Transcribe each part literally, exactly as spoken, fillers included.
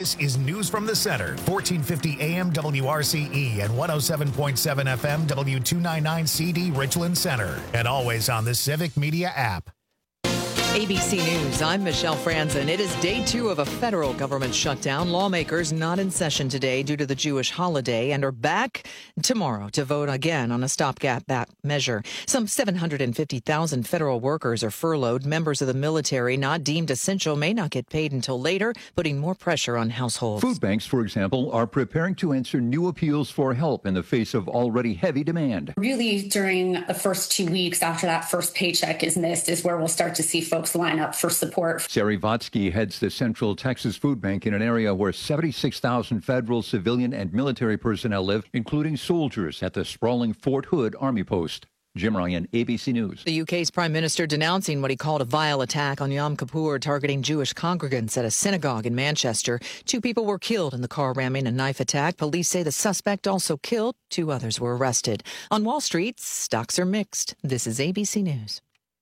This is News from the Center, fourteen fifty A M W R C E and one oh seven point seven F M W two ninety-nine C D Richland Center. And always on the Civic Media app. A B C News, I'm Michelle Franzen. It is day two of a federal government shutdown. Lawmakers not in session today due to the Jewish holiday and are back tomorrow to vote again on a stopgap measure. Some seven hundred fifty thousand federal workers are furloughed. Members of the military not deemed essential may not get paid until later, putting more pressure on households. Food banks, for example, are preparing to answer new appeals for help in the face of already heavy demand. Really, during the first two weeks after that first paycheck is missed is where we'll start to see folks line up for support. Sari Votsky heads the Central Texas Food Bank in an area where seventy-six thousand federal, civilian, and military personnel live, including soldiers at the sprawling Fort Hood Army Post. Jim Ryan, A B C News. The U K's Prime Minister denouncing what he called a vile attack on Yom Kippur targeting Jewish congregants at a synagogue in Manchester. Two people were killed in the car ramming and knife attack. Police say the suspect also killed. Two others were arrested. On Wall Street, stocks are mixed. This is A B C News.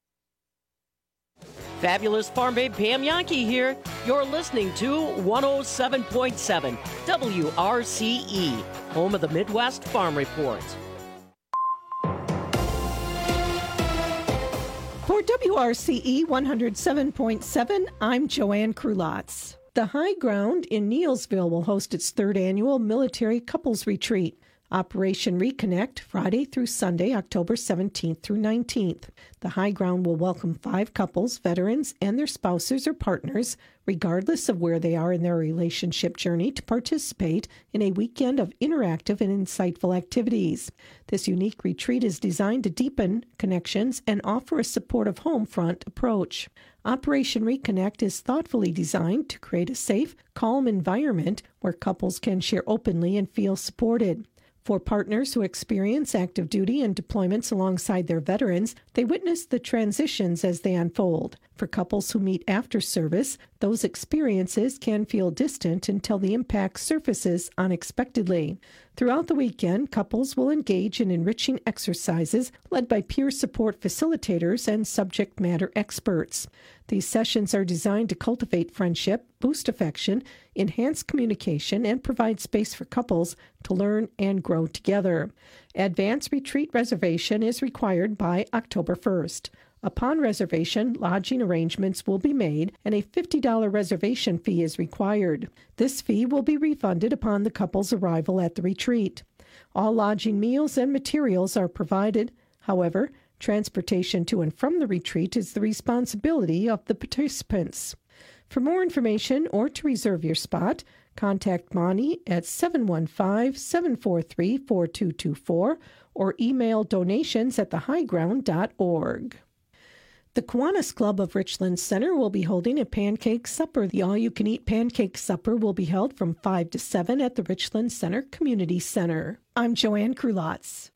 Fabulous Farm Babe Pam Yankee here. You're listening to one oh seven point seven W R C E, home of the Midwest Farm Report. For W R C E one oh seven point seven, I'm Joanne Krulotz. The High Ground in Neelsville will host its third annual Military Couples Retreat. Operation Reconnect, Friday through Sunday, October seventeenth through nineteenth. The High Ground will welcome five couples, veterans, and their spouses or partners, regardless of where they are in their relationship journey, to participate in a weekend of interactive and insightful activities. This unique retreat is designed to deepen connections and offer a supportive home front approach. Operation Reconnect is thoughtfully designed to create a safe, calm environment where couples can share openly and feel supported. For partners who experience active duty and deployments alongside their veterans, they witness the transitions as they unfold. For couples who meet after service, those experiences can feel distant until the impact surfaces unexpectedly. Throughout the weekend, couples will engage in enriching exercises led by peer support facilitators and subject matter experts. These sessions are designed to cultivate friendship, boost affection, enhance communication, and provide space for couples to learn and grow together. Advance retreat reservation is required by October first. Upon reservation, lodging arrangements will be made and a fifty dollars reservation fee is required. This fee will be refunded upon the couple's arrival at the retreat. All lodging, meals, and materials are provided. However, transportation to and from the retreat is the responsibility of the participants. For more information or to reserve your spot, contact Monty at seven one five, seven four three, four two two four or email donations at the high ground dot org. The Kiwanis Club of Richland Center will be holding a pancake supper. The all-you-can-eat pancake supper will be held from five to seven at the Richland Center Community Center. I'm Joanne Krulotz.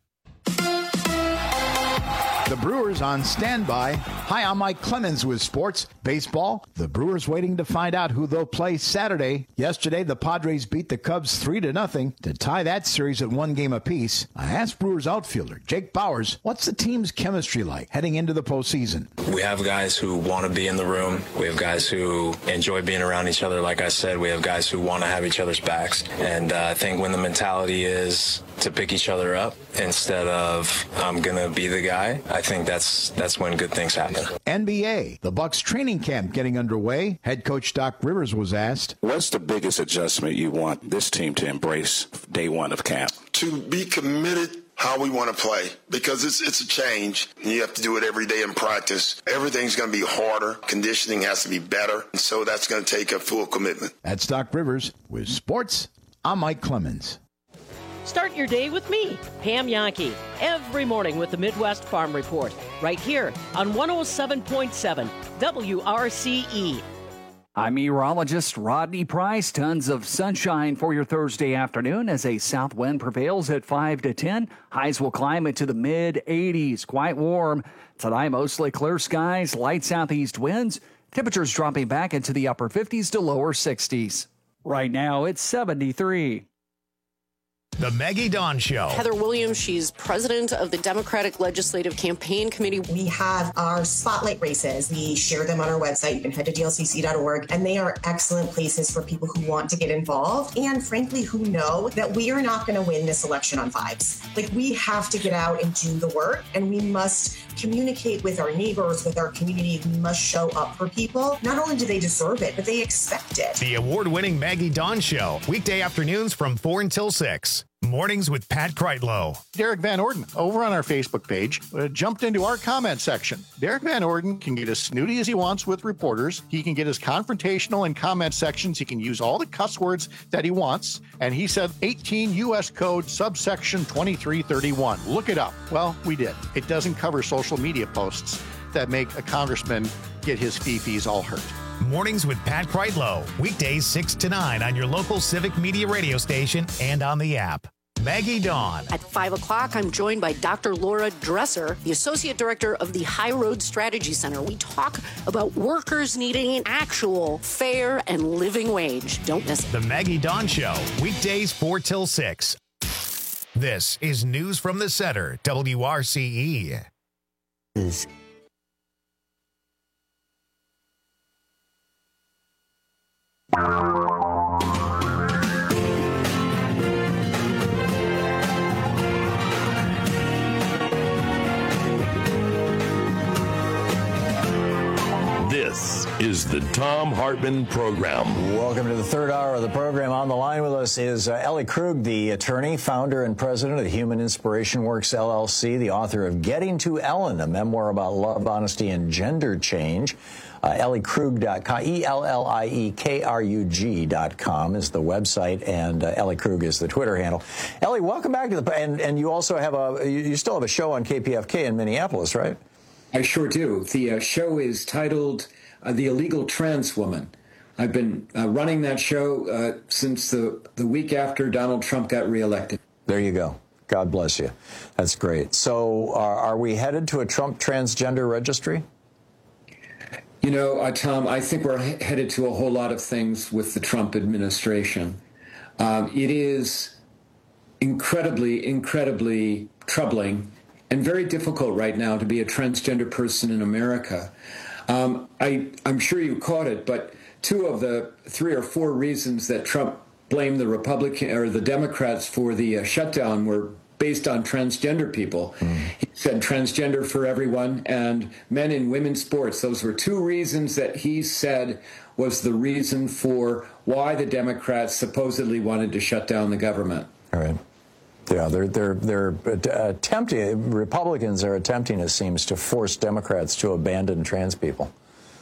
The Brewers on standby. Hi, I'm Mike Clemens with sports. Baseball, the Brewers waiting to find out who they'll play Saturday. Yesterday, the Padres beat the Cubs three to nothing to tie that series at one game apiece. I asked Brewers outfielder Jake Bowers, what's the team's chemistry like heading into the postseason? We have guys who want to be in the room. We have guys who enjoy being around each other. Like I said, we have guys who want to have each other's backs. And uh, I think when the mentality is to pick each other up instead of I'm going to be the guy, I think that's that's when good things happen. N B A, the Bucks training camp getting underway. Head coach Doc Rivers was asked, what's the biggest adjustment you want this team to embrace day one of camp? To be committed how we want to play, because it's it's a change. You have to do it every day in practice. Everything's going to be harder. Conditioning has to be better. And so that's going to take a full commitment. That's Doc Rivers with sports. I'm Mike Clemens. Start your day with me, Pam Yankee, every morning with the Midwest Farm Report, right here on one oh seven point seven W R C E. I'm meteorologist Rodney Price. Tons of sunshine for your Thursday afternoon as a south wind prevails at five to ten. Highs will climb into the mid eighties. Quite warm. Tonight, mostly clear skies, light southeast winds. Temperatures dropping back into the upper fifties to lower sixties. Right now, it's seventy-three. The Maggie Dawn Show. Heather Williams, she's president of the Democratic Legislative Campaign Committee. We have our spotlight races. We share them on our website. You can head to D L C C dot org, and they are excellent places for people who want to get involved and, frankly, who know that we are not going to win this election on vibes. Like, we have to get out and do the work, and we must communicate with our neighbors, with our community. We must show up for people. Not only do they deserve it, but they expect it. The award-winning Maggie Dawn Show. Weekday afternoons from four until six. Mornings with Pat Kreitlow. Derek Van Orden, over on our Facebook page, uh, jumped into our comment section. Derek Van Orden can get as snooty as he wants with reporters. He can get as confrontational in comment sections. He can use all the cuss words that he wants. And he said eighteen U S Code subsection twenty-three thirty-one. Look it up. Well, we did. It doesn't cover social media posts that make a congressman get his fee-fees all hurt. Mornings with Pat Kreitlow. Weekdays six to nine on your local Civic Media radio station and on the app. Maggie Dawn. At five o'clock, I'm joined by Doctor Laura Dresser, the Associate Director of the High Road Strategy Center. We talk about workers needing an actual fair and living wage. Don't miss it. The Maggie Dawn Show. Weekdays four till six. This is News from the Center, W R C E. Is This is the Thom Hartmann Program. Welcome to the third hour of the program. On the line with us is uh, Ellie Krug, the attorney, founder and president of Human Inspiration Works, L L C, the author of Getting to Ellen, a memoir about love, honesty, and gender change. Uh, Ellie Krug dot com, E L L I E K R U G dot com is the website, and uh, Ellie Krug is the Twitter handle. Ellie, welcome back to the, and, and you also have a, you, you still have a show on K P F K in Minneapolis, right? I sure do. The uh, show is titled uh, The Illegal Trans Woman. I've been uh, running that show uh, since the, the week after Donald Trump got reelected. There you go. God bless you. That's great. So uh, are we headed to a Trump transgender registry? You know, uh, Tom, I think we're he- headed to a whole lot of things with the Trump administration. Um, it is incredibly, incredibly troubling and very difficult right now to be a transgender person in America. Um, I, I'm sure you caught it, but two of the three or four reasons that Trump blamed the Republican or the Democrats for the uh, shutdown were based on transgender people. Mm. He said transgender for everyone and men in women's sports. Those were two reasons that he said was the reason for why the Democrats supposedly wanted to shut down the government. All right. Yeah, they're they're they're attempting. Republicans are attempting, it seems, to force Democrats to abandon trans people.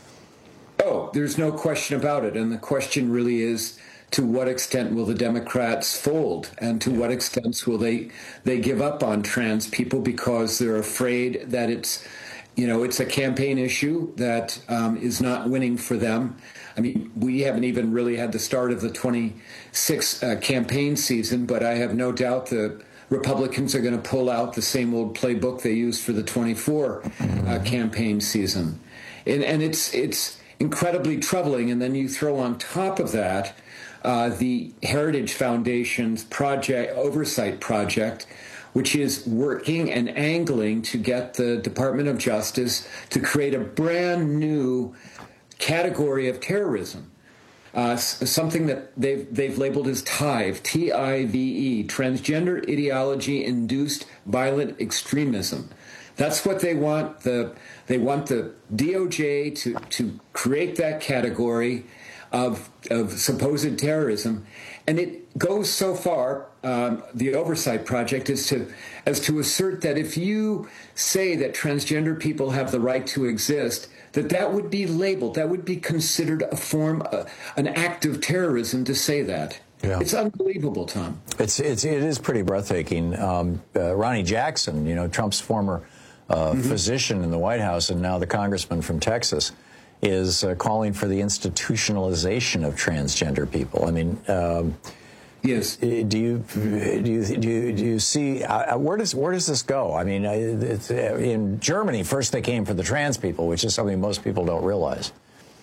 Oh, there's no question about it. And the question really is, to what extent will the Democrats fold, and to what extent will they they give up on trans people because they're afraid that it's, you know, it's a campaign issue that um, is not winning for them. I mean, we haven't even really had the start of the twenty-six uh, campaign season, but I have no doubt the Republicans are going to pull out the same old playbook they used for the twenty-four uh, campaign season. And, and it's it's incredibly troubling. And then you throw on top of that uh, the Heritage Foundation's project oversight project, which is working and angling to get the Department of Justice to create a brand new category of terrorism, uh, something that they've they've labeled as TIVE, T I V E, Transgender Ideology Induced Violent Extremism. That's what they want. The they want the D O J to to create that category of of supposed terrorism, and it goes so far. Um, the Oversight Project is to as to assert that if you say that transgender people have the right to exist, that that would be labeled, that would be considered a form, uh, an act of terrorism to say that. Yeah. It's unbelievable, Tom. It's it's it is pretty breathtaking. Um, uh, Ronnie Jackson, you know, Trump's former uh, mm-hmm. physician in the White House, and now the congressman from Texas, is uh, calling for the institutionalization of transgender people. I mean. Um, Yes. Do you do you do you, do you see uh, where does where does this go? I mean, it's, uh, in Germany, first they came for the trans people, which is something most people don't realize.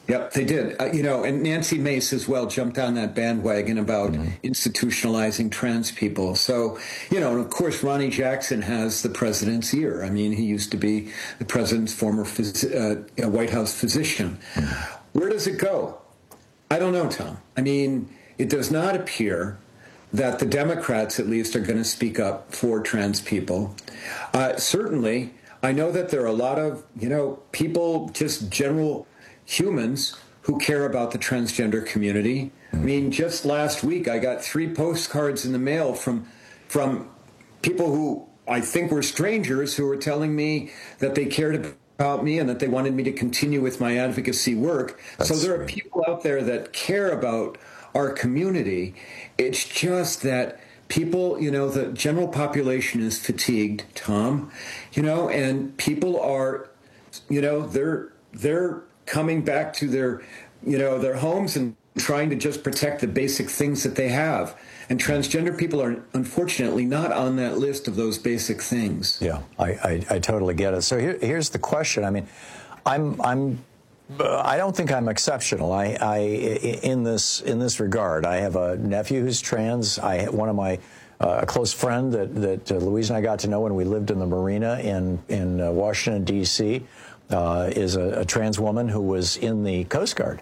Yep, they did. Uh, you know, and Nancy Mace as well jumped on that bandwagon about mm-hmm. institutionalizing trans people. So, you know, and of course, Ronnie Jackson has the president's ear. I mean, he used to be the president's former phys- uh, White House physician. Mm-hmm. Where does it go? I don't know, Tom. I mean, it does not appear that the Democrats, at least, are going to speak up for trans people. Uh, certainly, I know that there are a lot of, you know, people, just general humans who care about the transgender community. I mean, just last week, I got three postcards in the mail from from people who I think were strangers who were telling me that they cared about me and that they wanted me to continue with my advocacy work. That's so there are people out there that care about our community. It's just that people, you know, the general population is fatigued, Tom, you know, and people are, you know, they're they're coming back to their, you know, their homes and trying to just protect the basic things that they have. And transgender people are unfortunately not on that list of those basic things. Yeah, I, I, I totally get it. So here, here's the question. I mean, I'm I'm uh, I don't think I'm exceptional. I, I in this in this regard, I have a nephew who's trans. I one of my uh, a close friend that that uh, Louise and I got to know when we lived in the marina in in uh, Washington D C Uh, is a, a trans woman who was in the Coast Guard.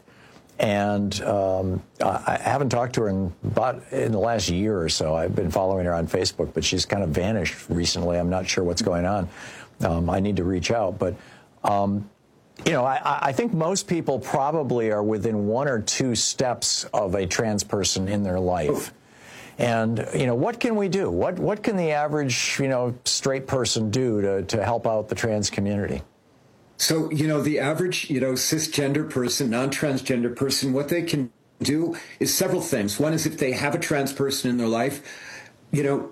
And um, I haven't talked to her in about in the last year or so. I've been following her on Facebook, but she's kind of vanished recently. I'm not sure what's going on. Um, I need to reach out. But, um, you know, I, I think most people probably are within one or two steps of a trans person in their life. And, you know, what can we do? What, what can the average, you know, straight person do to, to help out the trans community? So, you know, the average, you know, cisgender person, non-transgender person, what they can do is several things. One is if they have a trans person in their life, you know,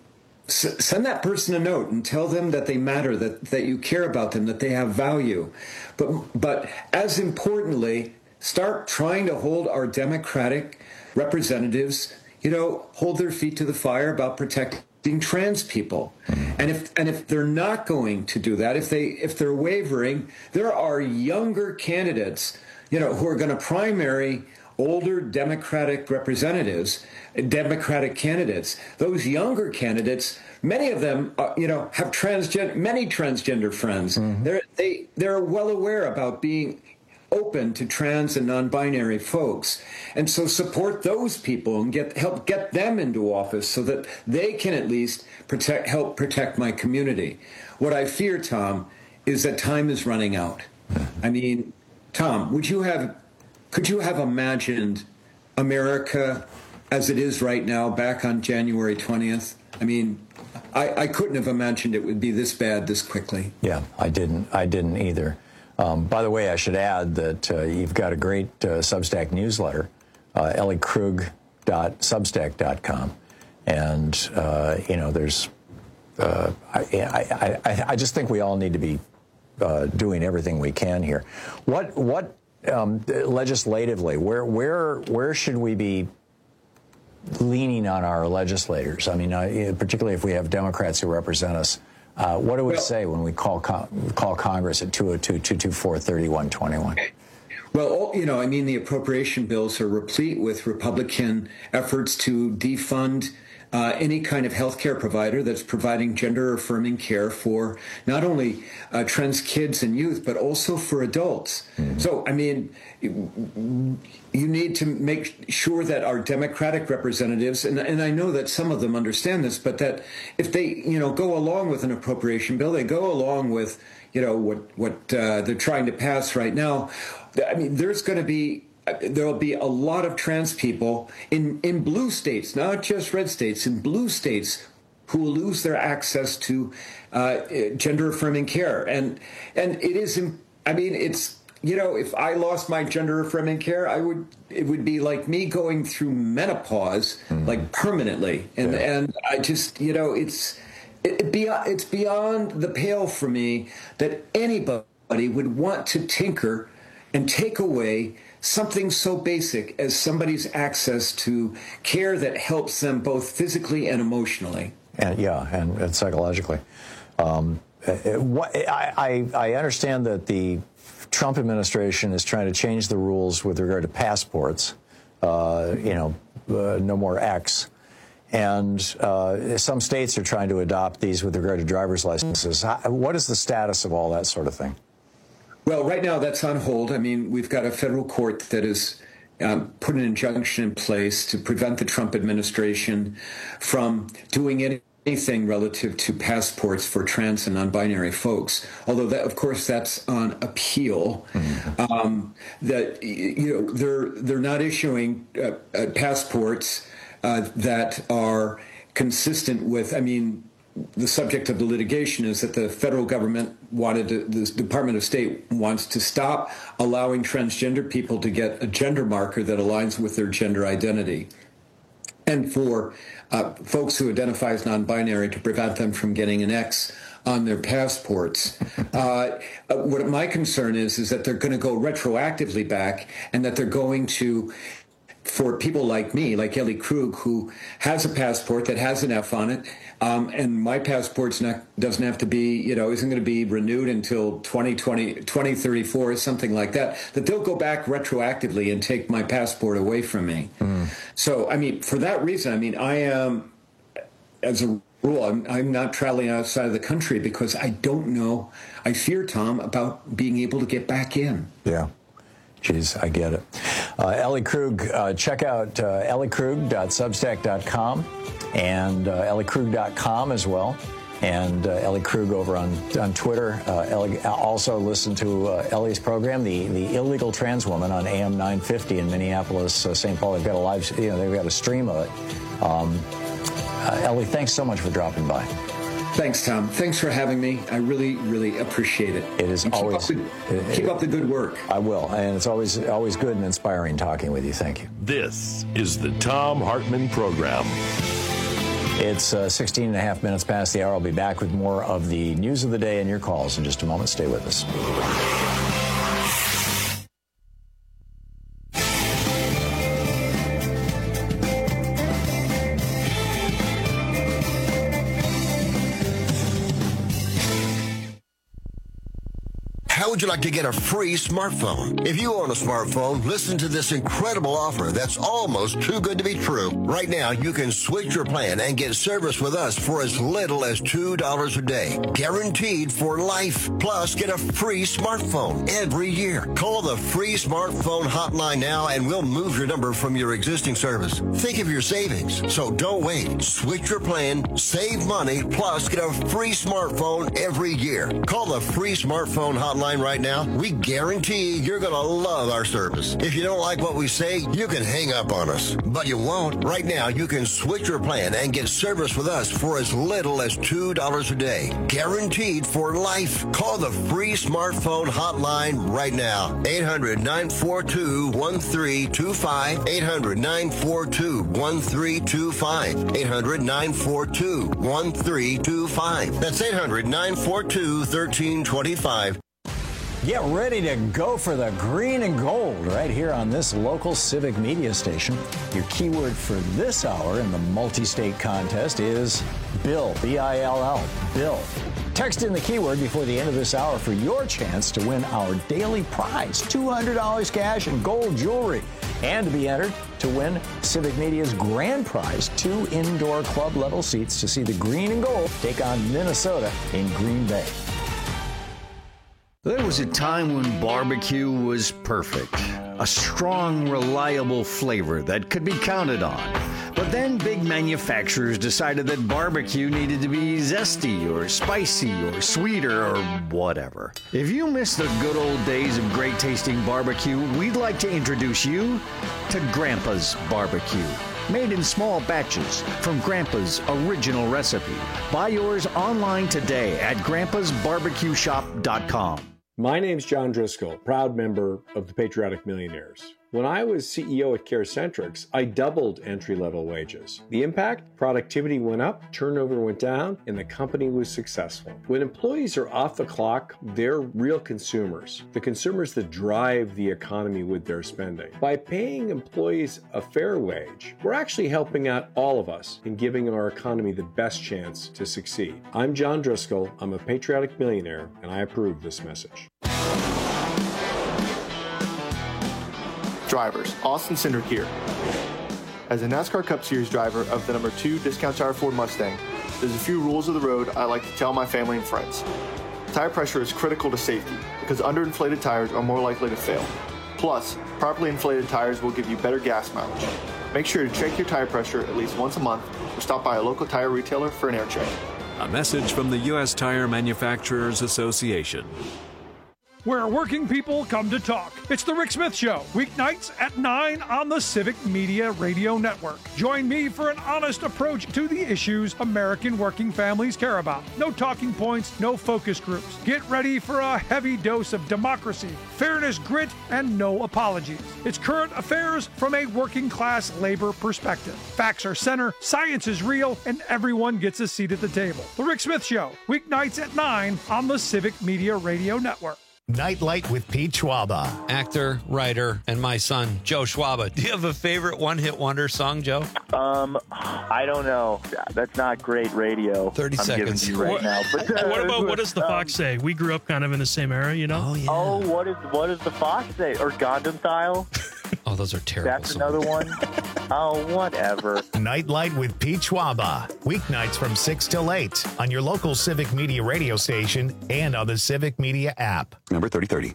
s- send that person a note and tell them that they matter, that, that you care about them, that they have value. But, but as importantly, start trying to hold our Democratic representatives, you know, hold their feet to the fire about protecting trans people. And if and if they're not going to do that, if they if they're wavering, there are younger candidates, you know, who are going to primary older Democratic representatives, Democratic candidates. Those younger candidates, many of them, uh, you know, have transgender many transgender friends. Mm-hmm. They're they they're well aware about being open to trans and non-binary folks, and so support those people and get help get them into office so that they can at least protect help protect my community. What I fear, Tom, is that time is running out. I mean, Tom, would you have could you have imagined America as it is right now back on January twentieth? I mean, I, I couldn't have imagined it would be this bad this quickly. Yeah, I didn't. I didn't either. Um, by the way, I should add that uh, you've got a great uh, Substack newsletter, uh, ellie krug dot substack dot com. And, uh, you know, there's, uh, I, I, I, I just think we all need to be uh, doing everything we can here. What, what um, legislatively, where, where, where should we be leaning on our legislators? I mean, uh, particularly if we have Democrats who represent us. Uh, what do we well, say when we call con- call Congress at two oh two, two two four, three one two one? Well, you know, I mean, the appropriation bills are replete with Republican efforts to defund uh, any kind of health care provider that's providing gender-affirming care for not only uh, trans kids and youth, but also for adults. Mm-hmm. So, I mean, you, you need to make sure that our Democratic representatives, and, and I know that some of them understand this, but that if they, you know, go along with an appropriation bill, they go along with, you know, what, what uh, they're trying to pass right now. I mean, there's going to be there'll be a lot of trans people in, in blue states, not just red states, in blue states who will lose their access to uh, gender-affirming care. And and it is, I mean, it's, you know, if I lost my gender-affirming care, I would, it would be like me going through menopause, mm-hmm. like permanently. And, yeah. and I just, you know, it's, it, it beyond, it's beyond the pale for me that anybody would want to tinker and take away something so basic as somebody's access to care that helps them both physically and emotionally. And yeah, and, and psychologically. Um, what, I, I, I understand that the Trump administration is trying to change the rules with regard to passports. Uh, you know, uh, no more X. And uh, some states are trying to adopt these with regard to driver's licenses. How, what is the status of all that sort of thing? Well, right now that's on hold. I mean, we've got a federal court that has um, put an injunction in place to prevent the Trump administration from doing any anything relative to passports for trans and non-binary folks, although that, of course, that's on appeal. Mm-hmm. Um, that you know they're they're not issuing uh, uh, passports uh, that are consistent with. I mean, the subject of the litigation is that the federal government wanted to, the Department of State wants to stop allowing transgender people to get a gender marker that aligns with their gender identity, and for Uh, folks who identify as non-binary to prevent them from getting an X on their passports. Uh, what my concern is, is that they're going to go retroactively back, and that they're going to, for people like me, like Ellie Krug, who has a passport that has an F on it, um, and my passport's not, doesn't have to be, you know, isn't going to be renewed until twenty twenty, twenty thirty-four or something like that, that they'll go back retroactively and take my passport away from me. Mm. So, I mean, for that reason, I mean, I am, as a rule, I'm, I'm not traveling outside of the country because I don't know, I fear, Tom, about being able to get back in. Yeah. Jeez, I get it. Uh, Ellie Krug, uh, check out uh, ellie krug dot substack dot com and uh, ellie krug dot com as well. And uh, Ellie Krug over on, on Twitter. Uh, Ellie, also listen to uh, Ellie's program, the, the Illegal Trans Woman, on A M nine fifty in Minneapolis, uh, Saint Paul. They've got a live, you know, they've got a stream of it. Um, uh, Ellie, thanks so much for dropping by. Thanks, Tom. Thanks for having me. I really, really appreciate it. It is and always keep, up the, it, keep up the good work. I will, and it's always always good and inspiring talking with you. Thank you. This is the Thom Hartmann Program. It's uh, sixteen and a half minutes past the hour. I'll be back with more of the news of the day and your calls in just a moment. Stay with us. How would you like to get a free smartphone? If you own a smartphone, listen to this incredible offer that's almost too good to be true. Right now, you can switch your plan and get service with us for as little as two dollars a day. Guaranteed for life. Plus, get a free smartphone every year. Call the free smartphone hotline now and we'll move your number from your existing service. Think of your savings. So don't wait. Switch your plan, save money, plus get a free smartphone every year. Call the free smartphone hotline right now. We guarantee you're going to love our service. If you don't like what we say, you can hang up on us. But you won't. Right now, you can switch your plan and get service with us for as little as two dollars a day. Guaranteed for life. Call the free smartphone hotline right now. eight hundred, nine four two, one three two five. eight hundred, nine four two, one three two five. eight hundred, nine four two, one three two five. That's eight hundred, nine four two, one three two five. Get ready to go for the green and gold right here on this local civic media station. Your keyword for this hour in the multi-state contest is Bill, B I L L, Bill. Text in the keyword before the end of this hour for your chance to win our daily prize, two hundred dollars cash and gold jewelry, and to be entered to win Civic Media's grand prize, two indoor club-level seats to see the green and gold take on Minnesota in Green Bay. There was a time when barbecue was perfect. A strong, reliable flavor that could be counted on. But then big manufacturers decided that barbecue needed to be zesty or spicy or sweeter or whatever. If you miss the good old days of great tasting barbecue, we'd like to introduce you to Grandpa's Barbecue. Made in small batches from Grandpa's original recipe. Buy yours online today at grandpas barbecue shop dot com. My name's John Driscoll, proud member of the Patriotic Millionaires. When I was C E O at CareCentrix, I doubled entry-level wages. The impact? Productivity went up, turnover went down, and the company was successful. When employees are off the clock, they're real consumers, the consumers that drive the economy with their spending. By paying employees a fair wage, we're actually helping out all of us in giving our economy the best chance to succeed. I'm John Driscoll, I'm a patriotic millionaire, and I approve this message. Drivers, Austin Cindric here. As a NASCAR Cup Series driver of the number two Discount Tire Ford Mustang, there's a few rules of the road I like to tell my family and friends. Tire pressure is critical to safety because underinflated tires are more likely to fail. Plus, properly inflated tires will give you better gas mileage. Make sure to check your tire pressure at least once a month or stop by a local tire retailer for an air check. A message from the U S Tire Manufacturers Association. Where working people come to talk. It's the Rick Smith Show, weeknights at nine on the Civic Media Radio Network. Join me for an honest approach to the issues American working families care about. No talking points, no focus groups. Get ready for a heavy dose of democracy, fairness, grit, and no apologies. It's current affairs from a working class labor perspective. Facts are center, science is real, and everyone gets a seat at the table. The Rick Smith Show, weeknights at nine on the Civic Media Radio Network. Nightlight with Pete Schwaba. Actor, writer, and my son, Joe Schwaba. Do you have a favorite one-hit wonder song, Joe? Um, I don't know. That's not great radio. thirty I'm seconds. Giving you right what, now. But, uh, what about, what does the um, Fox say? We grew up kind of in the same era, you know? Oh, yeah. Oh, what is what does the Fox say? Or Gundam Style? Oh, those are terrible That's songs. another one? Oh, whatever. Nightlight with Pete Schwaba. Weeknights from six till eight on your local Civic Media radio station and on the Civic Media app. Number thirty thirty.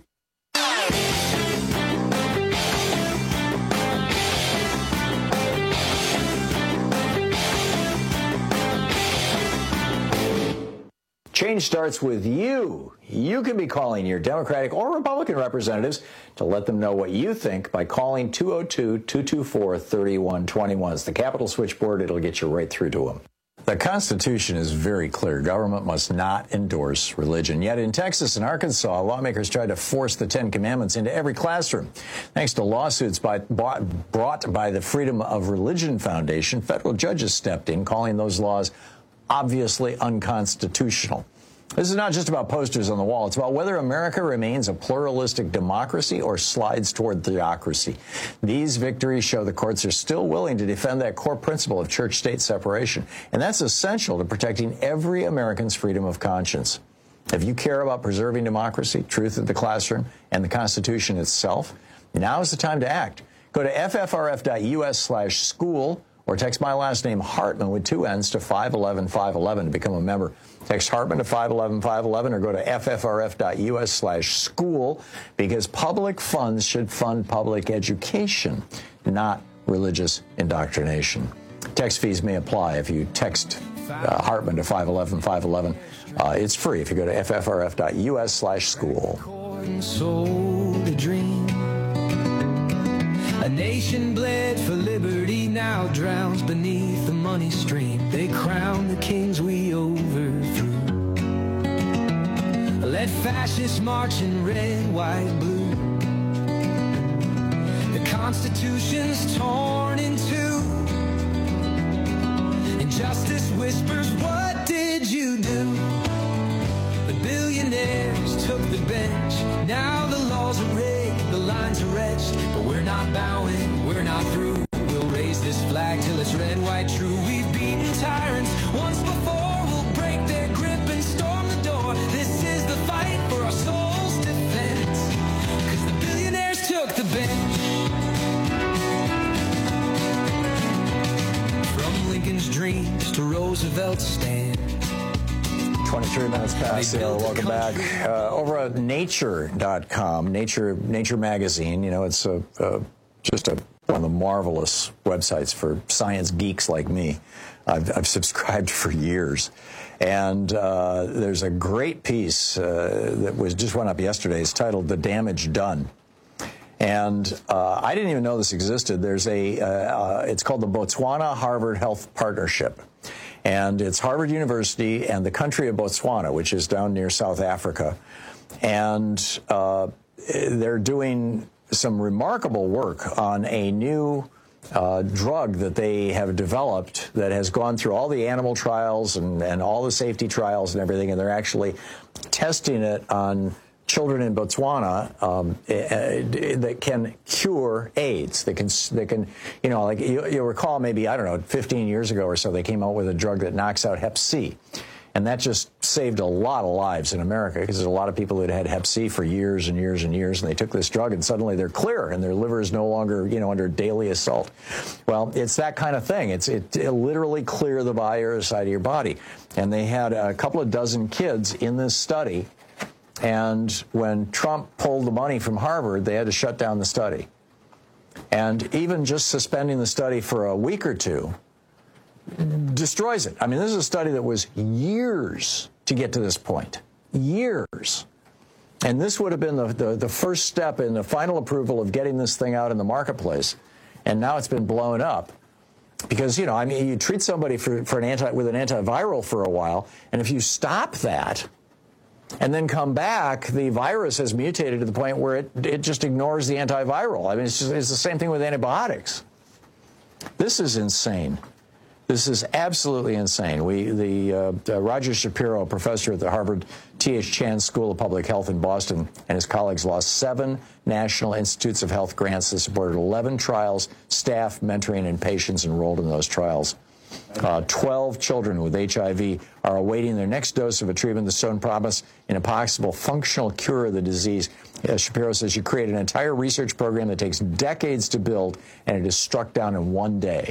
Change starts with you. You can be calling your Democratic or Republican representatives to let them know what you think by calling two oh two, two two four, three one two one. It's the Capitol switchboard. It'll get you right through to them. The Constitution is very clear. Government must not endorse religion. Yet in Texas and Arkansas, lawmakers tried to force the Ten Commandments into every classroom. Thanks to lawsuits by, brought by the Freedom of Religion Foundation, federal judges stepped in, calling those laws obviously unconstitutional. This is not just about posters on the wall. It's about whether America remains a pluralistic democracy or slides toward theocracy. These victories show the courts are still willing to defend that core principle of church-state separation, and that's essential to protecting every American's freedom of conscience. If you care about preserving democracy, truth in the classroom, and the Constitution itself, now is the time to act. Go to ffrf.us slash school or text my last name, Hartman, with two N's to five eleven five eleven to become a member. Text Hartman to five eleven five eleven or go to ffrf.us slash school because public funds should fund public education, not religious indoctrination. Text fees may apply if you text uh, Hartman to five eleven five eleven. Uh, it's free if you go to ffrf.us slash school. Sold a dream. A nation bled for liberty now drowns beneath the money stream. They crown the kings we overthrew. Let fascists march in red, white, blue. The Constitution's torn in two. Injustice whispers, what did you do? The billionaires took the bench. Now the laws are rigged, the lines are etched. But we're not bowing, we're not through. We'll raise this flag till it's red, white, true. We've beaten tyrants once before. We'll break their grip and storm the door. This is the fight for our soul's defense. Cause the billionaires took the bench. From Lincoln's dreams to Roosevelt's stand. twenty-three minutes past the hour. Welcome back. Uh, over at nature dot com, Nature Nature magazine, you know, it's a, uh, just a, one of the marvelous websites for science geeks like me. I've, I've subscribed for years. And uh, there's a great piece uh, that was just went up yesterday. It's titled The Damage Done. And uh, I didn't even know this existed. There's a, uh, uh, it's called the Botswana-Harvard Health Partnership. And it's Harvard University and the country of Botswana, which is down near South Africa. And uh, they're doing some remarkable work on a new uh, drug that they have developed that has gone through all the animal trials and, and all the safety trials and everything. And they're actually testing it on children in Botswana um, uh, that can cure AIDS. They can, they can, you know, like you, you'll recall maybe, I don't know, fifteen years ago or so, they came out with a drug that knocks out Hep C. And that just saved a lot of lives in America, because there's a lot of people that had hep C for years and years and years, and they took this drug, and suddenly they're clear, and their liver is no longer, you know, under daily assault. Well, it's that kind of thing. It's it, it literally clear the virus out of your body. And they had a couple of dozen kids in this study, and when Trump pulled the money from Harvard, they had to shut down the study. And even just suspending the study for a week or two destroys it. I mean, this is a study that was years to get to this point. Years. And this would have been the, the, the first step in the final approval of getting this thing out in the marketplace. And now it's been blown up. Because, you know, I mean, you treat somebody for, for an anti, with an antiviral for a while, and if you stop that and then come back, the virus has mutated to the point where it, it just ignores the antiviral. I mean, it's, just, it's the same thing with antibiotics. This is insane. This is absolutely insane. We, the uh, uh, Roger Shapiro, professor at the Harvard T H Chan School of Public Health in Boston, and his colleagues lost seven National Institutes of Health grants that supported eleven trials, staff, mentoring, and patients enrolled in those trials. Uh, twelve children with H I V are awaiting their next dose of a treatment that's shown promise in a possible functional cure of the disease. As Shapiro says, you create an entire research program that takes decades to build, and it is struck down in one day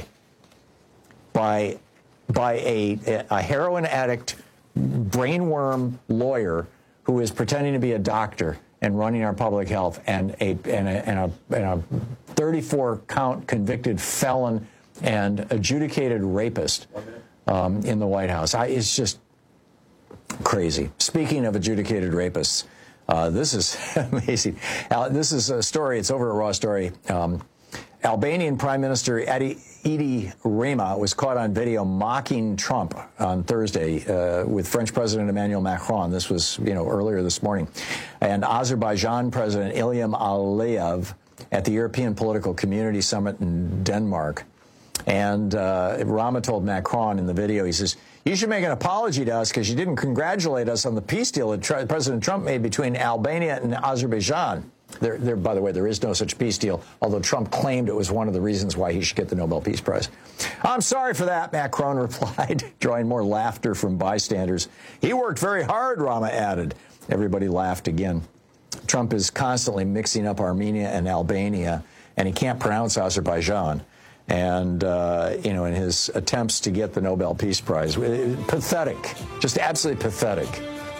by by a, a heroin addict, brainworm lawyer who is pretending to be a doctor and running our public health, and a and a, and a, and a thirty-four count convicted felon and adjudicated rapist um, in the White House. I, it's just crazy. Speaking of adjudicated rapists, uh, this is amazing. Uh, this is a story. It's over at Raw Story. Um, Albanian Prime Minister Edi, Edi Rama was caught on video mocking Trump on Thursday uh, with French President Emmanuel Macron. This was, you know, earlier this morning. And Azerbaijan President Ilham Aliyev at the European Political Community Summit in Denmark. And uh, Rama told Macron in the video, he says, "You should make an apology to us because you didn't congratulate us on the peace deal that tr- President Trump made between Albania and Azerbaijan." There, there, by the way, there is no such peace deal, although Trump claimed it was one of the reasons why he should get the Nobel Peace Prize. "I'm sorry for that," Macron replied, drawing more laughter from bystanders. "He worked very hard," Rama added. Everybody laughed again. Trump is constantly mixing up Armenia and Albania, and he can't pronounce Azerbaijan. And, uh, you know, in his attempts to get the Nobel Peace Prize. Pathetic. Just absolutely pathetic.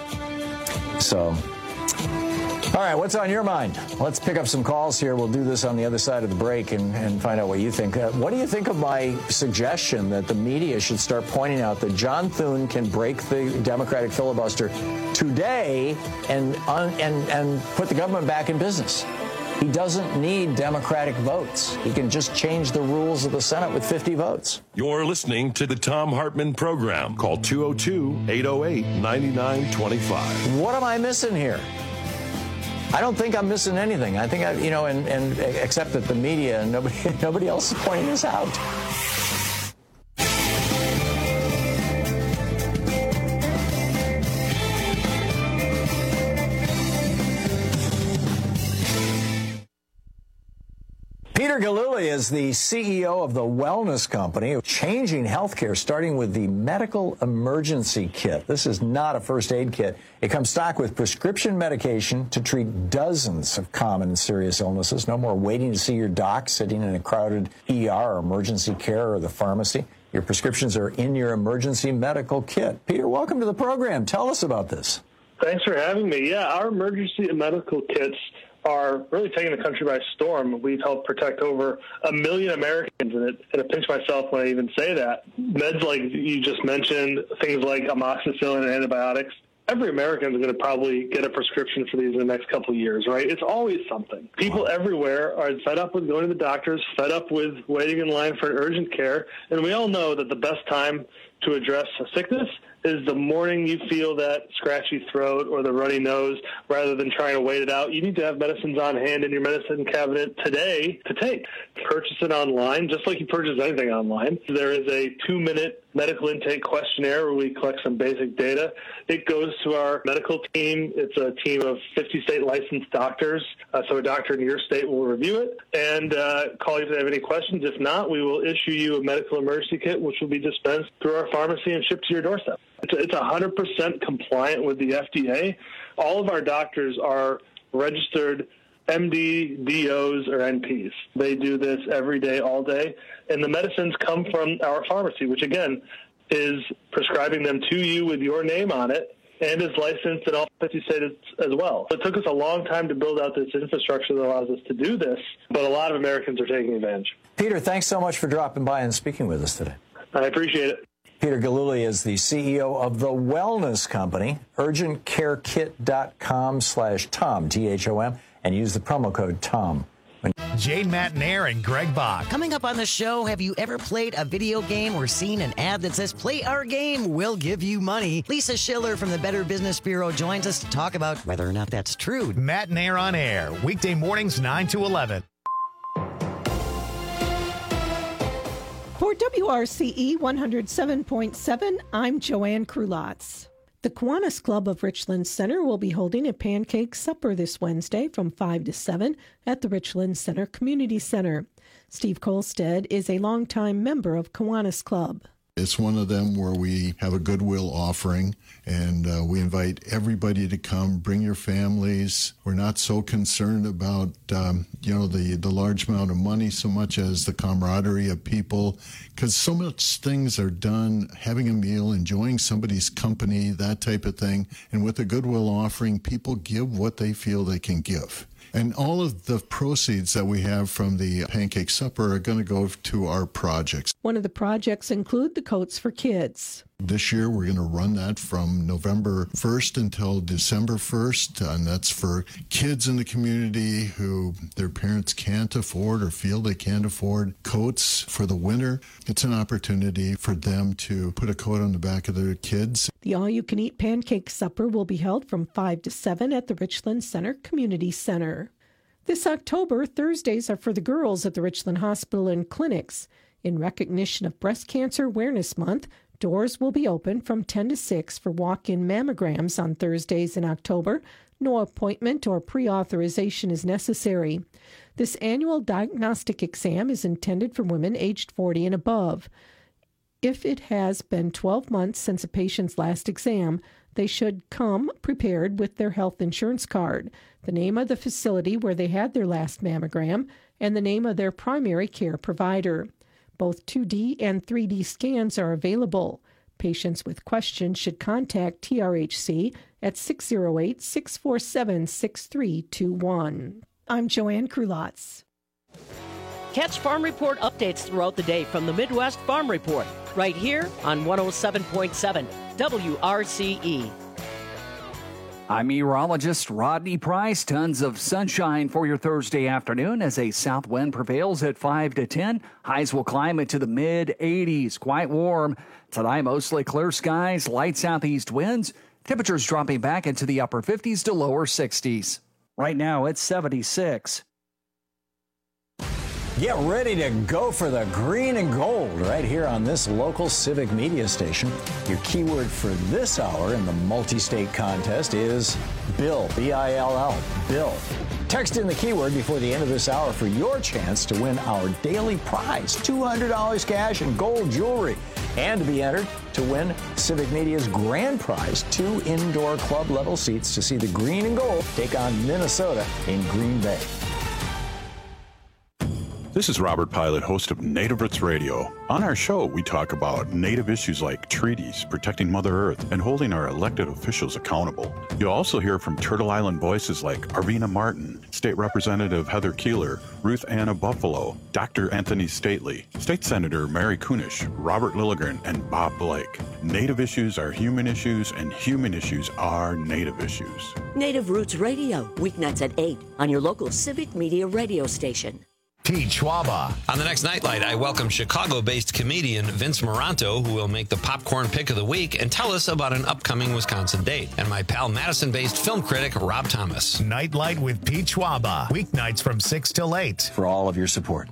So, all right, what's on your mind? Let's pick up some calls here. We'll do this on the other side of the break and, and find out what you think. Uh, what do you think of my suggestion that the media should start pointing out that John Thune can break the Democratic filibuster today and, un, and, and put the government back in business? He doesn't need Democratic votes. He can just change the rules of the Senate with fifty votes. You're listening to the Thom Hartmann Program. Call two oh two, eight oh eight, nine nine two five. What am I missing here? I don't think I'm missing anything. I think I, you know, and, and except that the media and nobody, nobody else is pointing this out. Peter Gillooly is the C E O of the Wellness Company, changing healthcare, starting with the medical emergency kit. This is not a first aid kit. It comes stocked with prescription medication to treat dozens of common and serious illnesses. No more waiting to see your doc, sitting in a crowded E R or emergency care or the pharmacy. Your prescriptions are in your emergency medical kit. Peter, welcome to the program. Tell us about this. Thanks for having me. Yeah, our emergency medical kits are really taking the country by storm. We've helped protect over a million Americans, and it, and I pinch myself when I even say that. Meds like you just mentioned, things like amoxicillin and antibiotics, every American is going to probably get a prescription for these in the next couple of years, right? It's always something. People everywhere are fed up with going to the doctors, fed up with waiting in line for urgent care, and we all know that the best time to address a sickness is the morning you feel that scratchy throat or the runny nose, rather than trying to wait it out. You need to have medicines on hand in your medicine cabinet today to take. Purchase it online, just like you purchase anything online. There is a two-minute medical intake questionnaire where we collect some basic data. It goes to our medical team. It's a team of fifty state licensed doctors. Uh, so a doctor in your state will review it and uh, call you if they have any questions. If not, we will issue you a medical emergency kit, which will be dispensed through our pharmacy and shipped to your doorstep. It's it's one hundred percent compliant with the F D A. All of our doctors are registered M D, D Os, or N Ps. They do this every day, all day. And the medicines come from our pharmacy, which, again, is prescribing them to you with your name on it and is licensed in all fifty states as well. It took us a long time to build out this infrastructure that allows us to do this, but a lot of Americans are taking advantage. Peter, thanks so much for dropping by and speaking with us today. I appreciate it. Peter Gillooly is the C E O of The Wellness Company, urgent care kit dot com slash Tom, T H O M, and use the promo code TOM. Jane Matnair and Greg Bach. Coming up on the show, have you ever played a video game or seen an ad that says, play our game, we'll give you money? Lisa Schiller from the Better Business Bureau joins us to talk about whether or not that's true. Matnair on air, weekday mornings nine to eleven. For W R C E one oh seven point seven, I'm Joanne Krulotz. The Kiwanis Club of Richland Center will be holding a pancake supper this Wednesday from five to seven at the Richland Center Community Center. Steve Kolstad is a longtime member of Kiwanis Club. It's one of them where we have a goodwill offering, and uh, we invite everybody to come. Bring your families. We're not so concerned about um, you know the, the large amount of money so much as the camaraderie of people, because so much things are done, having a meal, enjoying somebody's company, that type of thing. And with a goodwill offering, people give what they feel they can give. And all of the proceeds that we have from the pancake supper are going to go to our projects. One of the projects include the Coats for Kids. This year, we're going to run that from November first until December first, and that's for kids in the community who their parents can't afford or feel they can't afford coats for the winter. It's an opportunity for them to put a coat on the back of their kids. The all-you-can-eat pancake supper will be held from five to seven at the Richland Center Community Center. This October, Thursdays are for the girls at the Richland Hospital and Clinics. In recognition of Breast Cancer Awareness Month, doors will be open from ten to six for walk-in mammograms on Thursdays in October. No appointment or pre-authorization is necessary. This annual diagnostic exam is intended for women aged forty and above. If it has been twelve months since a patient's last exam, they should come prepared with their health insurance card, the name of the facility where they had their last mammogram, and the name of their primary care provider. Both two D and three D scans are available. Patients with questions should contact T R H C at six oh eight, six four seven, six three two one. I'm Joanne Krulotz. Catch Farm Report updates throughout the day from the Midwest Farm Report, right here on one oh seven point seven W R C E. I'm meteorologist Rodney Price. Tons of sunshine for your Thursday afternoon as a south wind prevails at five to ten. Highs will climb into the mid eighties, quite warm. Tonight, mostly clear skies, light southeast winds. Temperatures dropping back into the upper fifties to lower sixties. Right now, it's seventy-six. Get ready to go for the green and gold right here on this local civic media station. Your keyword for this hour in the multi-state contest is Bill, B I L L, Bill. Text in the keyword before the end of this hour for your chance to win our daily prize, two hundred dollars cash and gold jewelry, and to be entered to win Civic Media's grand prize, two indoor club level seats to see the green and gold take on Minnesota in Green Bay. This is Robert Pilot, host of Native Roots Radio. On our show, we talk about Native issues like treaties, protecting Mother Earth, and holding our elected officials accountable. You'll also hear from Turtle Island voices like Arvina Martin, State Representative Heather Keeler, Ruth Anna Buffalo, Doctor Anthony Stately, State Senator Mary Kunish, Robert Lilligren, and Bob Blake. Native issues are human issues, and human issues are Native issues. Native Roots Radio, weeknights at eight on your local Civic Media radio station. Pete Schwaba. On the next Nightlight, I welcome Chicago-based comedian Vince Moranto, who will make the popcorn pick of the week and tell us about an upcoming Wisconsin date. And my pal Madison-based film critic Rob Thomas. Nightlight with Pete Schwaba. Weeknights from six till eight. For all of your support.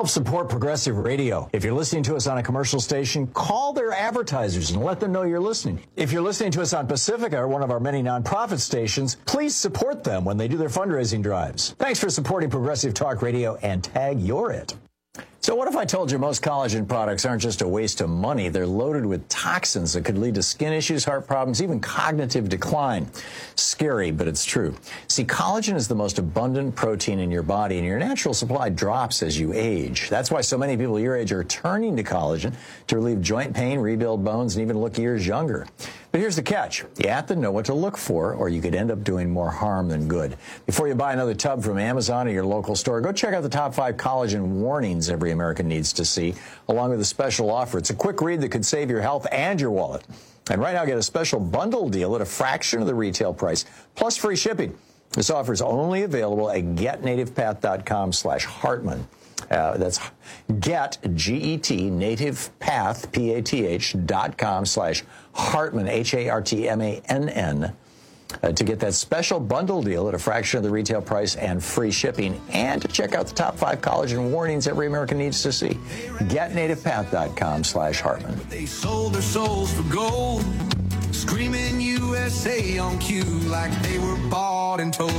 Help support Progressive Radio. If you're listening to us on a commercial station, call their advertisers and let them know you're listening. If you're listening to us on Pacifica or one of our many nonprofit stations, please support them when they do their fundraising drives. Thanks for supporting Progressive Talk Radio and tag you're it. So what if I told you most collagen products aren't just a waste of money? They're loaded with toxins that could lead to skin issues, heart problems, even cognitive decline. Scary, but it's true. See, collagen is the most abundant protein in your body, and your natural supply drops as you age. That's why so many people your age are turning to collagen to relieve joint pain, rebuild bones, and even look years younger. But here's the catch. You have to know what to look for, or you could end up doing more harm than good. Before you buy another tub from Amazon or your local store, go check out the top five collagen warnings every American needs to see, along with a special offer. It's a quick read that could save your health and your wallet. And right now, get a special bundle deal at a fraction of the retail price, plus free shipping. This offer is only available at getnativepath.com slash Hartman. Uh, that's get, G E T, nativepath, P A T H, dot com slash Hartman, H A R T M A N N, uh, to get that special bundle deal at a fraction of the retail price and free shipping, and to check out the top five collagen warnings every American needs to see. get nativepath.com slash Hartman. They sold their souls for gold, screaming U S A on cue like they were bought and told.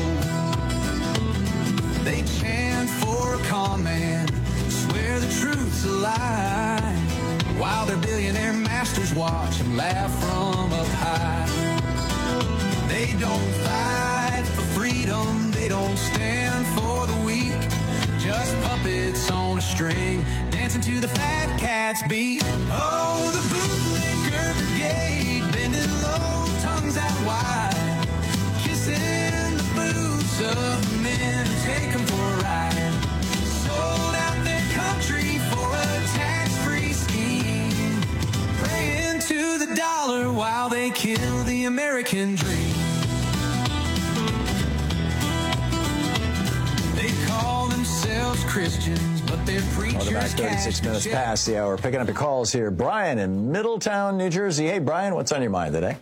They chant for a con man, swear the truth's a lie, while their billionaire masters watch and laugh from up high. They don't fight for freedom, they don't stand for the weak, just puppets on a string, dancing to the fat cat's beat. Oh, the bootlicker brigade, bending low, tongues out wide, kissing the boots of men, take them for a ride. Sold out their country for a tax-free scheme, praying to the dollar while they kill the American dream. They call themselves Christians, but they're preachers. Welcome back, thirty-six minutes past the hour. Picking up the calls here. Brian in Middletown, New Jersey. Hey, Brian, what's on your mind today?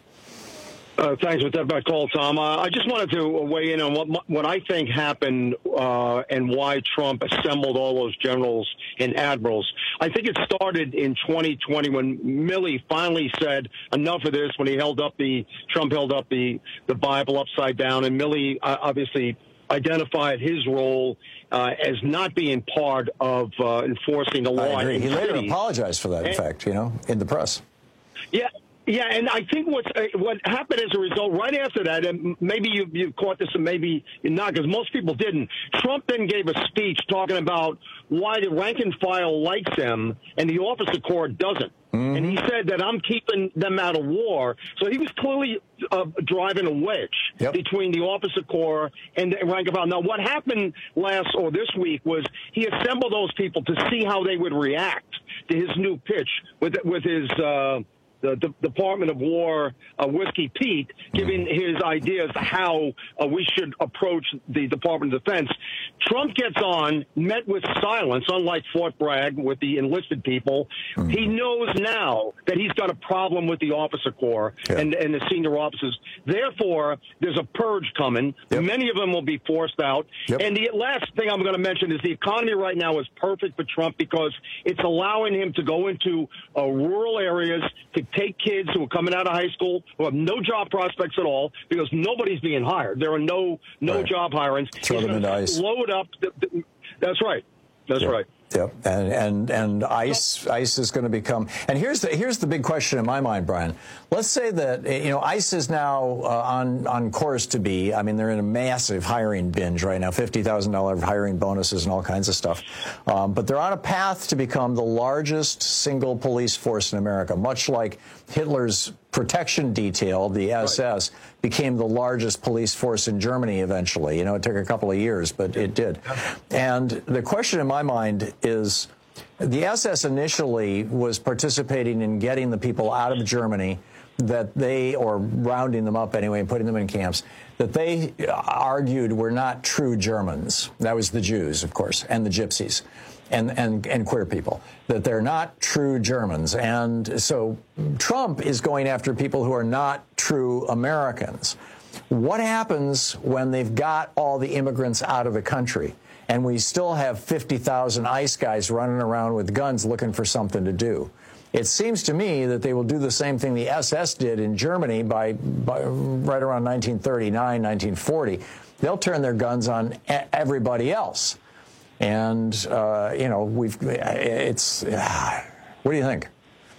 Uh, thanks for that call, Tom. Uh, I just wanted to weigh in on what what I think happened uh, and why Trump assembled all those generals and admirals. I think it started in twenty twenty when Milley finally said enough of this. When he held up the Trump held up the the Bible upside down, and Milley uh, obviously identified his role uh, as not being part of uh, enforcing the law. I agree. In he later cities. apologized for that, in and, fact, you know, in the press. Yeah. Yeah, and I think what's, uh, what happened as a result, right after that, and maybe you, you caught this and maybe not, because most people didn't, Trump then gave a speech talking about why the rank and file likes him and the officer corps doesn't. Mm-hmm. And he said that I'm keeping them out of war. So he was clearly uh, driving a wedge yep. between the officer corps and the rank and file. Now, what happened last or this week was he assembled those people to see how they would react to his new pitch with, with his uh, the, the Department of War, uh, Whiskey Pete, giving his ideas how uh, we should approach the Department of Defense. Trump gets on, met with silence, unlike Fort Bragg with the enlisted people. Mm-hmm. He knows now that he's got a problem with the officer corps yeah. and, and the senior officers. Therefore, there's a purge coming. Yep. Many of them will be forced out. Yep. And the last thing I'm going to mention is the economy right now is perfect for Trump because it's allowing him to go into uh, rural areas to take kids who are coming out of high school who have no job prospects at all because nobody's being hired. There are no no right. job hirings. Throw them into ICE. Load up. The, the, that's right. That's yep. right. Yep, and and and ICE ICE is going to become. And here's the here's the big question in my mind, Brian. Let's say that you know ICE is now uh, on on course to be. I mean, they're in a massive hiring binge right now, fifty thousand dollar hiring bonuses and all kinds of stuff. Um, but they're on a path to become the largest single police force in America, much like Hitler's protection detail, the S S, right. became the largest police force in Germany eventually. You know, it took a couple of years, but it did. And the question in my mind is, the S S initially was participating in getting the people out of Germany that they, or rounding them up anyway and putting them in camps, that they argued were not true Germans. That was the Jews, of course, and the Gypsies. And, and, and queer people, that they're not true Germans. And so Trump is going after people who are not true Americans. What happens when they've got all the immigrants out of the country and we still have fifty thousand ICE guys running around with guns looking for something to do. It seems to me that they will do the same thing the S S did in Germany by, by right around nineteen thirty-nine, nineteen forty. They'll turn their guns on everybody else. And, uh, you know, we've, it's, uh, what do you think?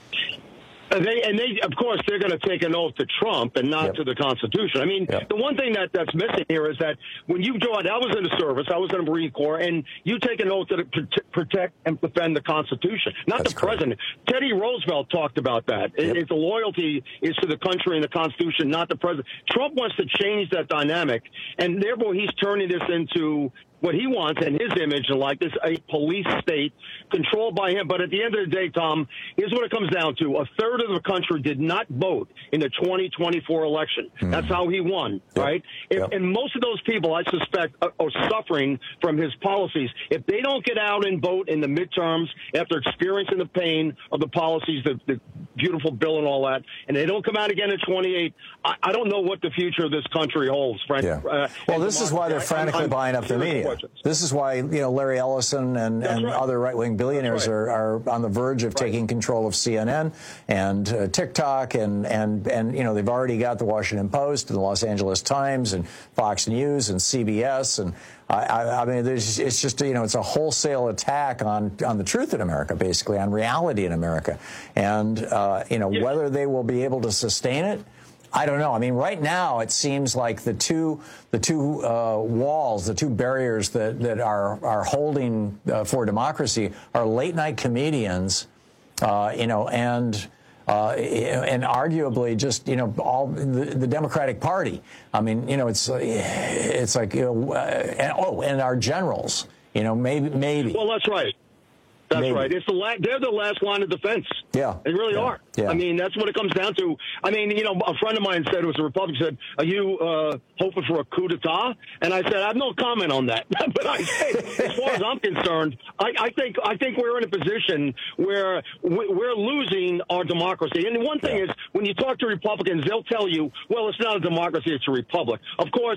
And they, and they, of course, they're going to take an oath to Trump and not yep. to the Constitution. I mean, yep. the one thing that, that's missing here is that when you joined, I was in the service, I was in the Marine Corps, and you take an oath to protect and defend the Constitution, not that's the correct. president. Teddy Roosevelt talked about that. Yep. It, the loyalty is to the country and the Constitution, not the president. Trump wants to change that dynamic, and therefore he's turning this into what he wants and his image and like this, a police state controlled by him. But at the end of the day, Tom, here's what it comes down to. A third of the country did not vote in the twenty twenty-four election. Mm. That's how he won, yep. right? If, yep. And most of those people, I suspect, are, are suffering from his policies. If they don't get out and vote in the midterms after experiencing the pain of the policies, the, the beautiful bill and all that, and they don't come out again in twenty-eight, I, I don't know what the future of this country holds, Frank. Yeah. Uh, well, this is why they're frantically I, buying up the media. This is why, you know, Larry Ellison and, and right. other right-wing billionaires right. are, are on the verge of right. taking control of C N N and uh, TikTok, and, and, and, you know, they've already got the Washington Post and the Los Angeles Times and Fox News and C B S. And I, I, I mean, there's, it's just, you know, it's a wholesale attack on, on the truth in America, basically, on reality in America. And, uh, you know, yeah. whether they will be able to sustain it, I don't know. I mean, right now it seems like the two the two uh, walls, the two barriers that that are are holding uh, for democracy are late night comedians, uh, you know, and uh, and arguably just you know all the, the Democratic Party. I mean, you know, it's it's like you know, uh, and, oh, and our generals. You know, maybe maybe. Well, that's right. That's Maybe. right. It's the la- they're the last line of defense. Yeah. They really yeah. are. Yeah. I mean, that's what it comes down to. I mean, you know, a friend of mine said, it was a Republican, said, are you uh, hoping for a coup d'etat? And I said, I have no comment on that. But I say, as far as I'm concerned, I, I think I think we're in a position where we're losing our democracy. And the one thing yeah. is, when you talk to Republicans, they'll tell you, well, it's not a democracy, it's a republic. Of course,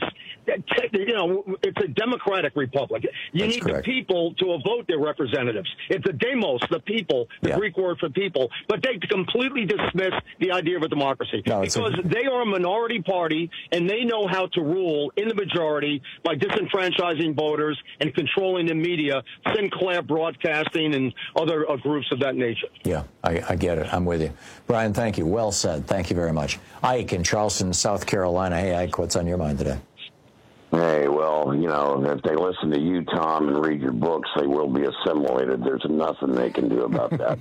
you know, it's a democratic republic. You That's need correct. the people to vote their representatives. It's the demos, the people, the yeah. Greek word for people. But they completely dismiss the idea of a democracy no, because a- they are a minority party and they know how to rule in the majority by disenfranchising voters and controlling the media, Sinclair Broadcasting and other uh, groups of that nature. Yeah, I, I get it. I'm with you. Brian, thank you. Well said. Thank you very much. Ike in Charleston, South Carolina. Hey, Ike, what's on your mind today? Hey, well, you know, if they listen to you, Tom, and read your books, they will be assimilated. There's nothing they can do about that.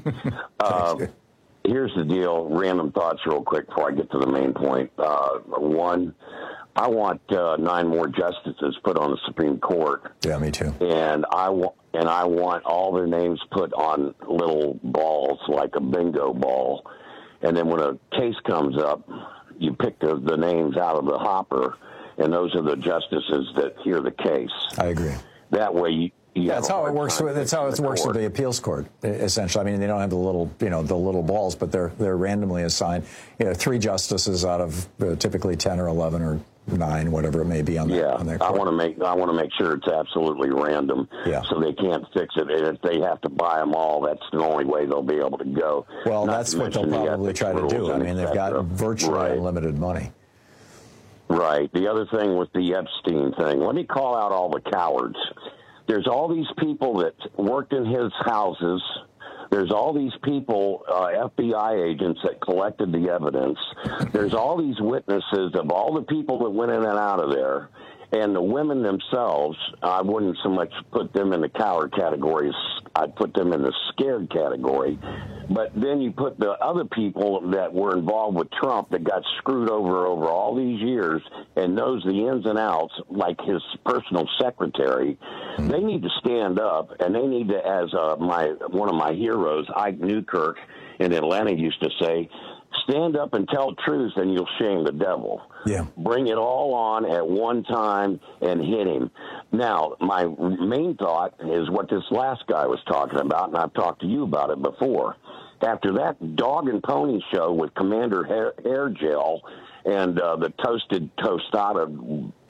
uh, here's the deal. Random thoughts real quick before I get to the main point. Uh, one, I want uh, nine more justices put on the Supreme Court. Yeah, me too. And I want and I want all their names put on little balls, like a bingo ball. And then when a case comes up, you pick the, the names out of the hopper, and those are the justices that hear the case. I agree. That way, you, you that's how it works. With, that's how it works with the appeals court. Essentially, I mean, they don't have the little, you know, the little balls, but they're they're randomly assigned. You know, three justices out of uh, typically ten or eleven or nine, whatever it may be on that. Yeah, on that I want to make I want to make sure it's absolutely random. Yeah. So they can't fix it, and if they have to buy them all, that's the only way they'll be able to go. Well, Not that's what they'll probably try to do. I mean, they've got virtually right. unlimited money. Right. The other thing with the Epstein thing, let me call out all the cowards. There's all these people that worked in his houses. There's all these people, uh, F B I agents that collected the evidence. There's all these witnesses of all the people that went in and out of there. And the women themselves, I wouldn't so much put them in the coward categories. I'd put them in the scared category. But then you put the other people that were involved with Trump that got screwed over over all these years and knows the ins and outs, like his personal secretary. They need to stand up, and they need to, as uh, my one of my heroes, Ike Newkirk in Atlanta used to say, stand up and tell truth, and you'll shame the devil. Yeah. Bring it all on at one time and hit him. Now, my main thought is what this last guy was talking about, and I've talked to you about it before. After that dog and pony show with Commander Hair, Hair Gel and uh, the toasted tostada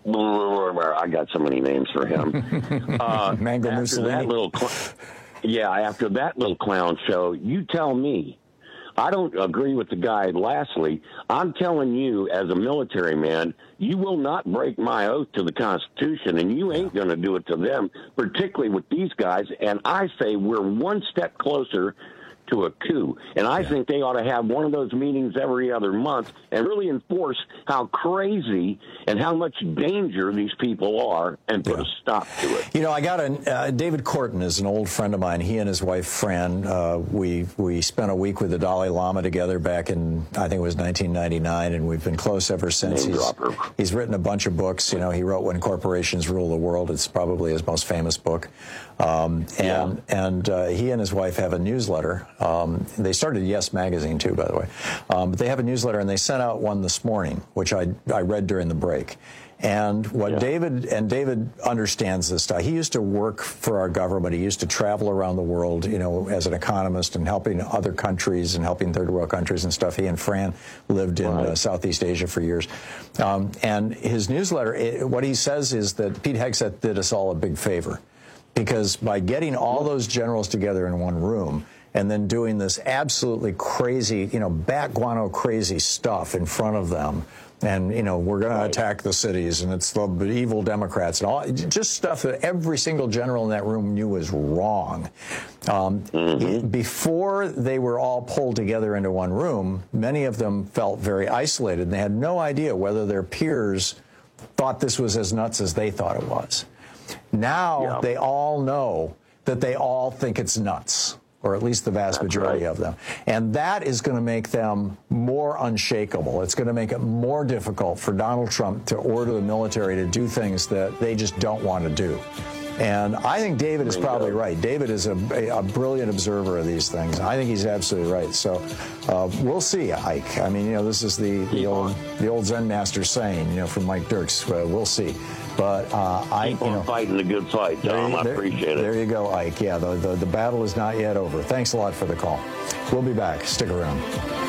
I got so many names for him. Uh, Mango after Mussolini. That little cl- yeah, after that little clown show, you tell me. I don't agree with the guy. Lastly, I'm telling you, as a military man, you will not break my oath to the Constitution, and you ain't going to do it to them, particularly with these guys. And I say we're one step closer to a coup. And I yeah. think they ought to have one of those meetings every other month and really enforce how crazy and how much danger these people are and put yeah. a stop to it. You know, I got a uh, David Korten is an old friend of mine. He and his wife, Fran, uh, we, we spent a week with the Dalai Lama together back in, I think it was nineteen ninety-nine, and we've been close ever since. He's, he's written a bunch of books. You know, he wrote When Corporations Rule the World. It's probably his most famous book. Um, and yeah. and uh, he and his wife have a newsletter. Um, they started Yes Magazine, too, by the way. Um, but they have a newsletter, and they sent out one this morning, which I, I read during the break. And what yeah. David, and David understands this stuff. He used to work for our government. He used to travel around the world, you know, as an economist and helping other countries and helping third world countries and stuff. He and Fran lived in right. uh, Southeast Asia for years. Um, and his newsletter, it, what he says is that Pete Hegseth did us all a big favor. Because by getting all those generals together in one room and then doing this absolutely crazy, you know, bat guano crazy stuff in front of them, and, you know, we're going right. to attack the cities, and it's the evil Democrats, and all, just stuff that every single general in that room knew was wrong. Um, mm-hmm. Before they were all pulled together into one room, many of them felt very isolated, and they had no idea whether their peers thought this was as nuts as they thought it was. Now yeah. they all know that they all think it's nuts, or at least the vast That's majority right. of them. And that is going to make them more unshakable. It's going to make it more difficult for Donald Trump to order the military to do things that they just don't want to do. And I think David is probably right. David is a, a, a brilliant observer of these things. I think he's absolutely right. So uh, we'll see, Ike. I mean, you know, this is the, the old the old Zen master saying, you know, from Mike Dirks. Uh, we'll see. But uh, I, Keep you on know, fighting the good fight, Tom. There, I appreciate it. There you go, Ike. Yeah, the, the the battle is not yet over. Thanks a lot for the call. We'll be back. Stick around.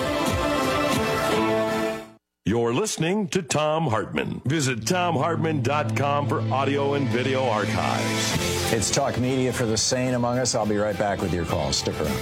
You're listening to Thom Hartmann. Visit Thom Hartmann dot com for audio and video archives. It's Talk Media for the sane among us. I'll be right back with your calls. Stick around.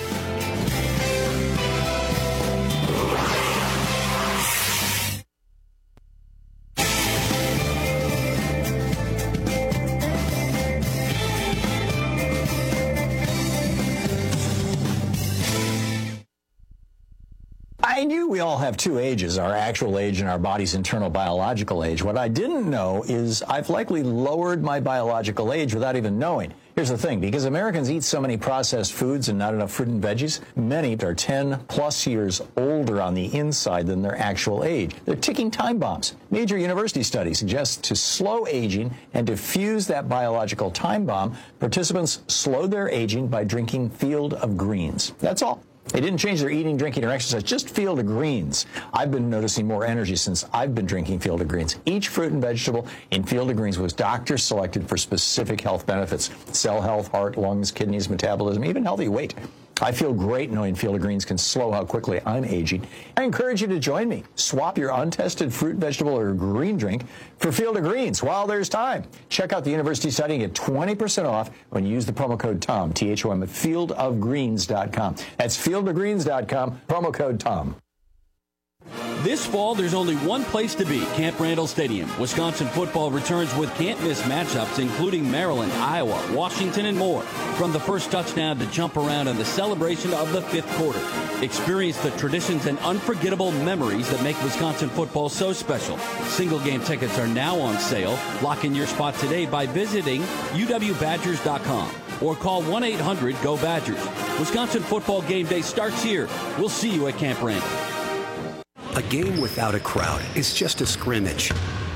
I knew we all have two ages, our actual age and our body's internal biological age. What I didn't know is I've likely lowered my biological age without even knowing. Here's the thing, because Americans eat so many processed foods and not enough fruit and veggies, many are ten plus years older on the inside than their actual age. They're ticking time bombs. Major university studies suggest to slow aging and diffuse that biological time bomb, participants slowed their aging by drinking Field of Greens. That's all. They didn't change their eating, drinking, or exercise, just Field of Greens. I've been noticing more energy since I've been drinking Field of Greens. Each fruit and vegetable in Field of Greens was doctor selected for specific health benefits: cell health, heart, lungs, kidneys, metabolism, even healthy weight. I feel great knowing Field of Greens can slow how quickly I'm aging. I encourage you to join me. Swap your untested fruit, vegetable, or green drink for Field of Greens while there's time. Check out the university study and get twenty percent off when you use the promo code TOM, T H O M, at field of greens dot com. That's field of greens dot com, promo code TOM. This fall, there's only one place to be, Camp Randall Stadium. Wisconsin football returns with can't-miss matchups, including Maryland, Iowa, Washington, and more. From the first touchdown to jump around and the celebration of the fifth quarter. Experience the traditions and unforgettable memories that make Wisconsin football so special. Single-game tickets are now on sale. Lock in your spot today by visiting U W Badgers dot com or call one eight hundred Go Badgers. Wisconsin football game day starts here. We'll see you at Camp Randall. A game without a crowd is just a scrimmage.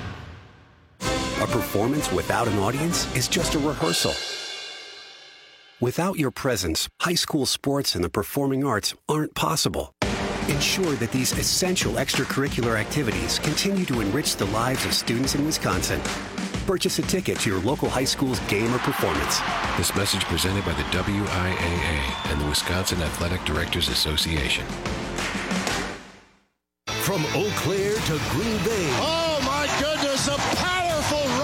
A performance without an audience is just a rehearsal. Without your presence, high school sports and the performing arts aren't possible. Ensure that these essential extracurricular activities continue to enrich the lives of students in Wisconsin. Purchase a ticket to your local high school's game or performance. This message presented by the W I A A and the Wisconsin Athletic Directors Association. From Eau Claire to Green Bay. Oh, my goodness, a powerful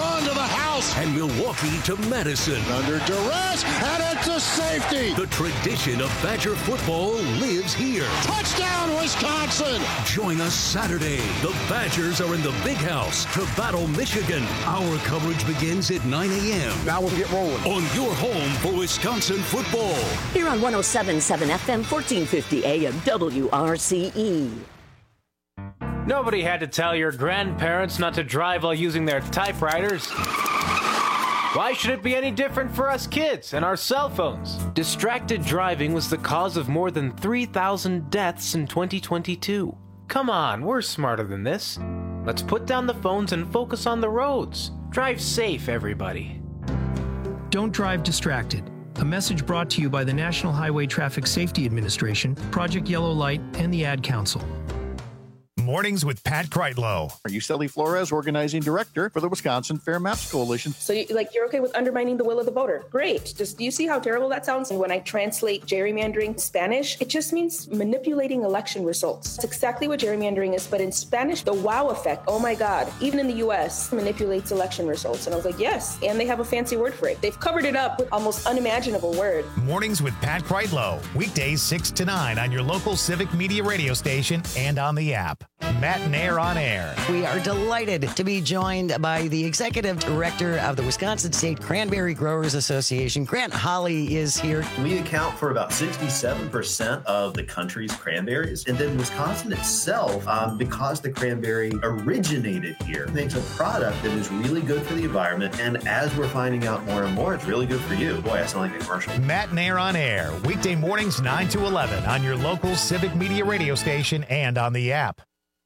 and Milwaukee to Madison. Under duress, and it's a safety. The tradition of Badger football lives here. Touchdown, Wisconsin! Join us Saturday. The Badgers are in the Big House to battle Michigan. Our coverage begins at nine a.m. Now we'll get rolling. On your home for Wisconsin football. Here on one oh seven point seven F M, fourteen fifty A M, W R C E. Nobody had to tell your grandparents not to drive while using their typewriters. Why should it be any different for us kids and our cell phones? Distracted driving was the cause of more than three thousand deaths in twenty twenty-two. Come on, we're smarter than this. Let's put down the phones and focus on the roads. Drive safe, everybody. Don't drive distracted. A message brought to you by the National Highway Traffic Safety Administration, Project Yellow Light, and the Ad Council. Mornings with Pat Kreitlow. Are you Uceli Flores, organizing director for the Wisconsin Fair Maps Coalition? So, you, like, you're okay with undermining the will of the voter? Great. Just do you see how terrible that sounds? And when I translate gerrymandering Spanish, it just means manipulating election results. That's exactly what gerrymandering is, but in Spanish, the wow effect. Oh my God! Even in the U S, manipulates election results. And I was like, yes. And they have a fancy word for it. They've covered it up with almost unimaginable word. Mornings with Pat Kreitlow. Weekdays six to nine on your local Civic Media radio station and on the app. Matt and Air on Air. We are delighted to be joined by the executive director of the Wisconsin State Cranberry Growers Association. Grant Holly is here. We account for about sixty-seven percent of the country's cranberries. And then Wisconsin itself, um, because the cranberry originated here, makes a product that is really good for the environment. And as we're finding out more and more, it's really good for you. Boy, I sound like a commercial. Matt and Air on Air. Weekday mornings nine to eleven on your local Civic Media radio station and on the app.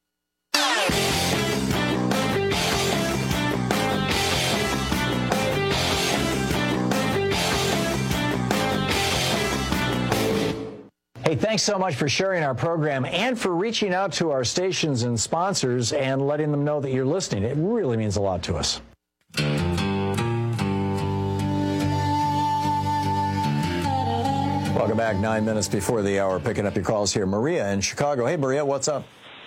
Hey, thanks so much for sharing our program and for reaching out to our stations and sponsors and letting them know that you're listening. It really means a lot to us. Welcome back. Nine minutes before the hour. Picking up your calls here. Maria in Chicago. Hey, Maria, what's up?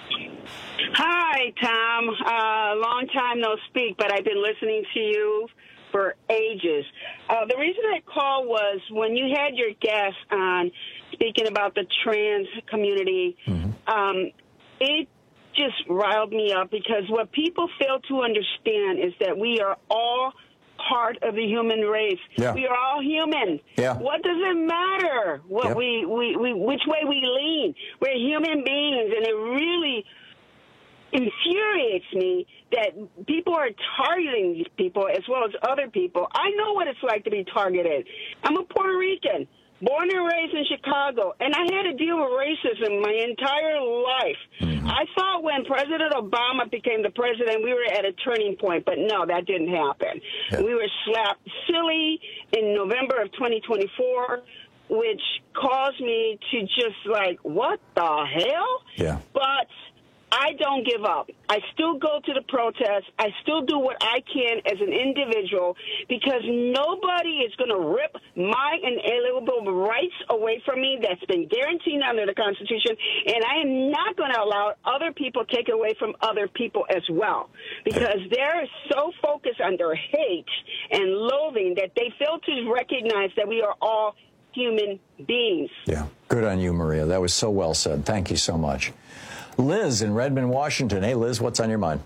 Hi, Tom. Uh, long time no speak, but I've been listening to you for ages. Uh, the reason I called was when you had your guest on speaking about the trans community, mm-hmm. um, it just riled me up because what people fail to understand is that we are all part of the human race. Yeah. We are all human. Yeah. What does it matter what yep. we, we, we, which way we lean? We're human beings, and it really infuriates me that people are targeting these people as well as other people. I know what it's like to be targeted. I'm a Puerto Rican, born and raised in Chicago, and I had to deal with racism my entire life. Mm-hmm. I thought when President Obama became the president, we were at a turning point, but no, that didn't happen. Yeah. We were slapped silly in November of twenty twenty-four, which caused me to just like, what the hell? Yeah. But I don't give up. I still go to the protests. I still do what I can as an individual because nobody is going to rip my inalienable rights away from me that's been guaranteed under the Constitution, and I am not going to allow other people to take it away from other people as well because they're so focused on their hate and loathing that they fail to recognize that we are all human beings. Yeah, good on you, Maria. That was so well said. Thank you so much. Liz in Redmond, Washington. Hey, Liz, what's on your mind?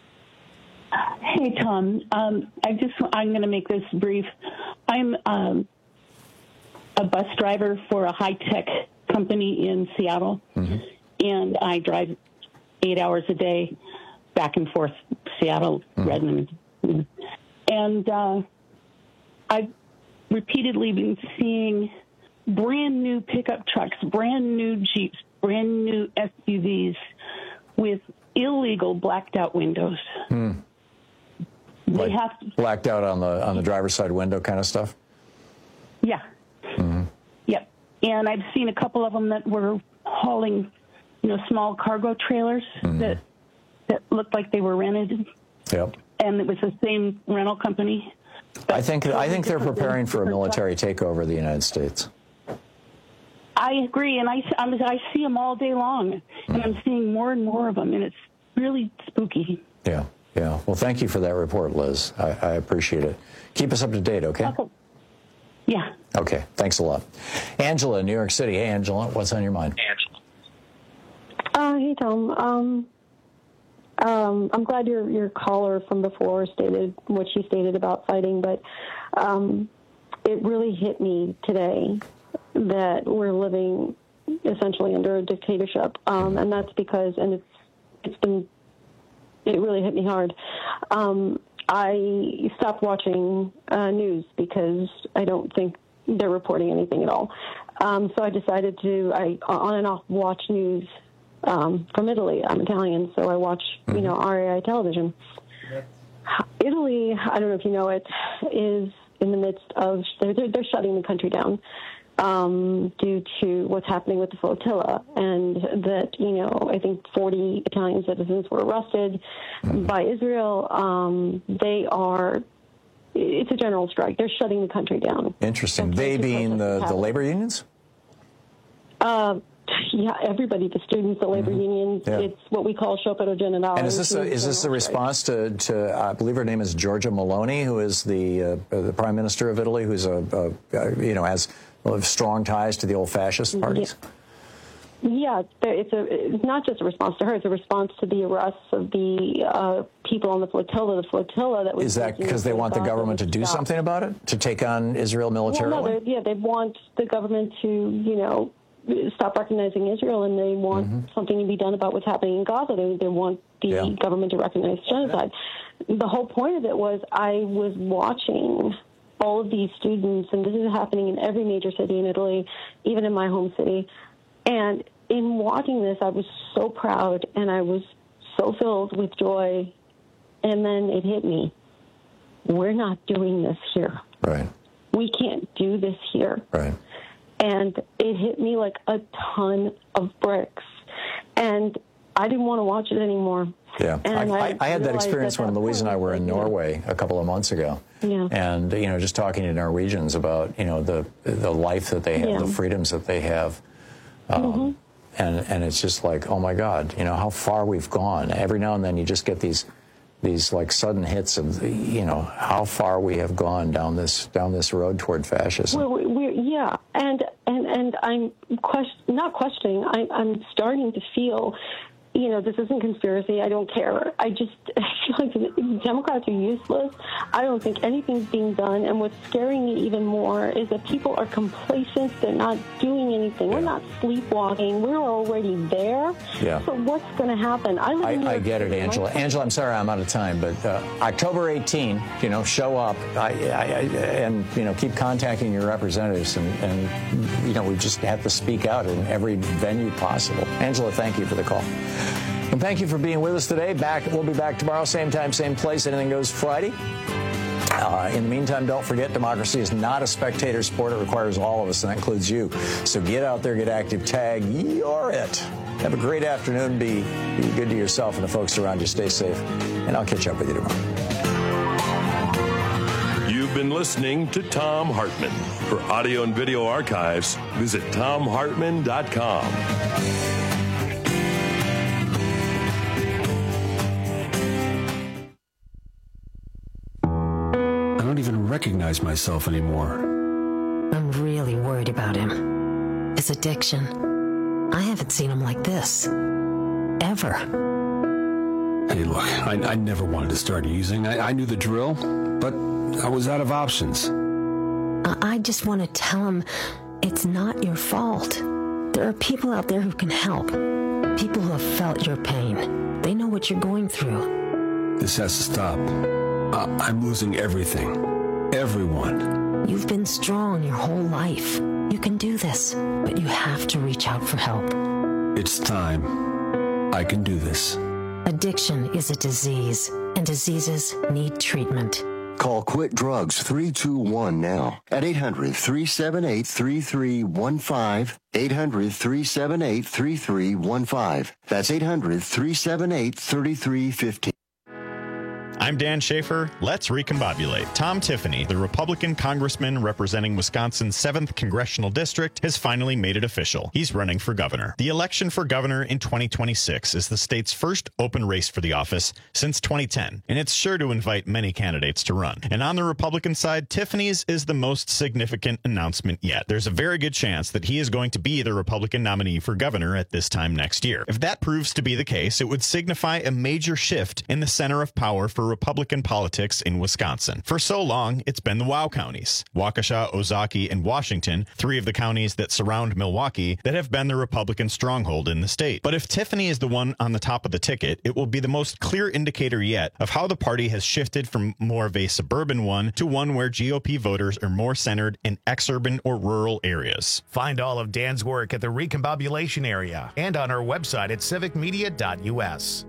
Hey, Tom. Um, I just, I'm going to make this brief. I'm um, a bus driver for a high-tech company in Seattle, mm-hmm. and I drive eight hours a day back and forth, Seattle, mm-hmm. Redmond. And uh, I've repeatedly been seeing brand new pickup trucks, brand new Jeeps, brand new S U Vs with illegal blacked out windows. Hmm. They like have to, blacked out on the on the driver's side window kind of stuff? Yeah. Mm-hmm. Yep. And I've seen a couple of them that were hauling, you know, small cargo trailers mm-hmm. that that looked like they were rented. Yep. And it was the same rental company. I think I think they're preparing for a military takeover of the United States. I agree, and I, I see them all day long, and I'm seeing more and more of them, and it's really spooky. Yeah. Yeah. Well, thank you for that report, Liz. I, I appreciate it. Keep us up to date, okay? Okay. Yeah. Okay. Thanks a lot. Angela in New York City. Hey, Angela, what's on your mind? Angela. Uh, hey, Tom. Um, um, I'm glad your your caller from before stated what she stated about fighting, but um, it really hit me today that we're living essentially under a dictatorship, um, and that's because, and it's it's been, it really hit me hard. Um, I stopped watching uh, news because I don't think they're reporting anything at all. Um, so I decided to, I on and off watch news um, from Italy. I'm Italian, so I watch, mm-hmm. you know, R A I television. Yep. Italy, I don't know if you know it, is in the midst of, they're, they're shutting the country down. Um, due to what's happening with the flotilla, and that, you know, I think forty Italian citizens were arrested mm-hmm. by Israel. Um, they are, it's a general strike. They're shutting the country down. Interesting. They being the, the labor unions? Uh, yeah, everybody, the students, the labor mm-hmm. unions. Yeah. It's what we call sciopero generale. And is this a, is this the response to, to, I believe her name is Giorgia Meloni, who is the uh, the prime minister of Italy, who's a, a you know, has of strong ties to the old fascist parties? Yeah, it's a it's not just a response to her; it's a response to the arrests of the uh, people on the flotilla. The flotilla that was is that because they want the government to do something about it, to take on Israel militarily? Well, no, yeah, they want the government to, you know, stop recognizing Israel, and they want mm-hmm. something to be done about what's happening in Gaza. They they want the yeah. government to recognize genocide. The whole point of it was I was watching all of these students, and this is happening in every major city in Italy, even in my home city. And in watching this, I was so proud, and I was so filled with joy. And then it hit me. We're not doing this here. Right. We can't do this here. Right. And it hit me like a ton of bricks. And I didn't want to watch it anymore. Yeah, I, I, I had that experience that when Louise and I were in Norway a couple of months ago. Yeah. And, you know, just talking to Norwegians about, you know, the the life that they have, yeah. the freedoms that they have. Um, mm-hmm. and, and it's just like, oh, my God, you know, how far we've gone. Every now and then you just get these, these like, sudden hits of, the, you know, how far we have gone down this down this road toward fascism. Well, we're, we're, yeah, and, and, and I'm question, not questioning. I, I'm starting to feel... You know, this isn't conspiracy. I don't care. I just I feel like the Democrats are useless. I don't think anything's being done. And what's scaring me even more is that people are complacent. They're not doing anything. Yeah. We're not sleepwalking. We're already there. Yeah. So what's going to happen? I, I, I get it, Angela. Angela, I'm sorry I'm out of time, but uh, October eighteenth, you know, show up I, I, I, and, you know, keep contacting your representatives. And, and, you know, we just have to speak out in every venue possible. Angela, thank you for the call. And thank you for being with us today. Back, we'll be back tomorrow, same time, same place. Anything Goes Friday. Uh, in the meantime, don't forget, democracy is not a spectator sport. It requires all of us, and that includes you. So get out there, get active, tag, you're it. Have a great afternoon. Be, be good to yourself and the folks around you. Stay safe, and I'll catch up with you tomorrow. You've been listening to Thom Hartmann. For audio and video archives, visit Thom Hartmann dot com. I don't even recognize myself anymore. I'm really worried about him. His addiction. I haven't seen him like this. Ever. Hey, look, I, I never wanted to start using. I, I knew the drill, but I was out of options. I, I just want to tell him it's not your fault. There are people out there who can help. People who have felt your pain. They know what you're going through. This has to stop. Uh, I'm losing everything. Everyone. You've been strong your whole life. You can do this, but you have to reach out for help. It's time. I can do this. Addiction is a disease, and diseases need treatment. Call Quit Drugs three two one now at eight hundred, three seven eight, three three one five, eight hundred, three seven eight, three three one five. That's eight hundred, three seven eight, three three one five. I'm Dan Schaefer. Let's recombobulate. Tom Tiffany, the Republican congressman representing Wisconsin's seventh Congressional District, has finally made it official. He's running for governor. The election for governor in twenty twenty-six is the state's first open race for the office since twenty ten, and it's sure to invite many candidates to run. And on the Republican side, Tiffany's is the most significant announcement yet. There's a very good chance that he is going to be the Republican nominee for governor at this time next year. If that proves to be the case, it would signify a major shift in the center of power for Republican politics in Wisconsin. For so long, it's been the WOW counties, Waukesha, Ozaukee, and Washington, three of the counties that surround Milwaukee, that have been the Republican stronghold in the state. But if Tiffany is the one on the top of the ticket, it will be the most clear indicator yet of how the party has shifted from more of a suburban one to one where G O P voters are more centered in exurban or rural areas. Find all of Dan's work at the Recombobulation area and on our website at civic media dot u s.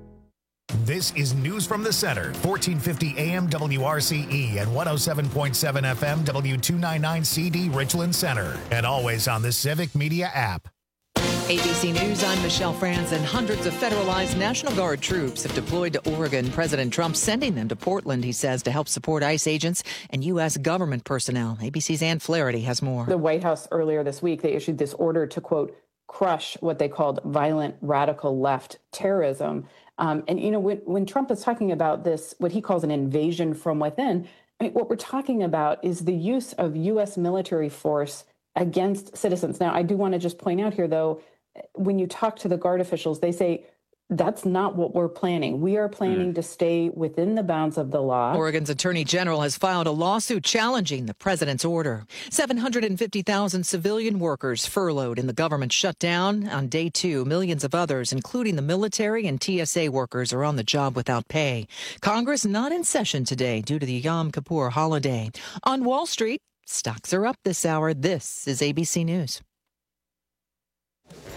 This is News from the Center, fourteen fifty A M W R C E and one oh seven point seven F M W two ninety-nine C D Richland Center, and always on the Civic Media app. A B C News, I'm Michelle Franzen. Hundreds of federalized National Guard troops have deployed to Oregon. President Trump sending them to Portland, he says, to help support ICE agents and U S government personnel. A B C's Ann Flaherty has more. The White House earlier this week, they issued this order to, quote, crush what they called violent radical left terrorism. Um, and, you know, when, when Trump is talking about this, what he calls an invasion from within, I mean, what we're talking about is the use of U S military force against citizens. Now, I do want to just point out here, though, when you talk to the Guard officials, they say, that's not what we're planning. We are planning mm. to stay within the bounds of the law. Oregon's Attorney General has filed a lawsuit challenging the president's order. seven hundred fifty thousand civilian workers furloughed in the government shutdown. On day two, millions of others, including the military and T S A workers, are on the job without pay. Congress not in session today due to the Yom Kippur holiday. On Wall Street, stocks are up this hour. This is A B C News.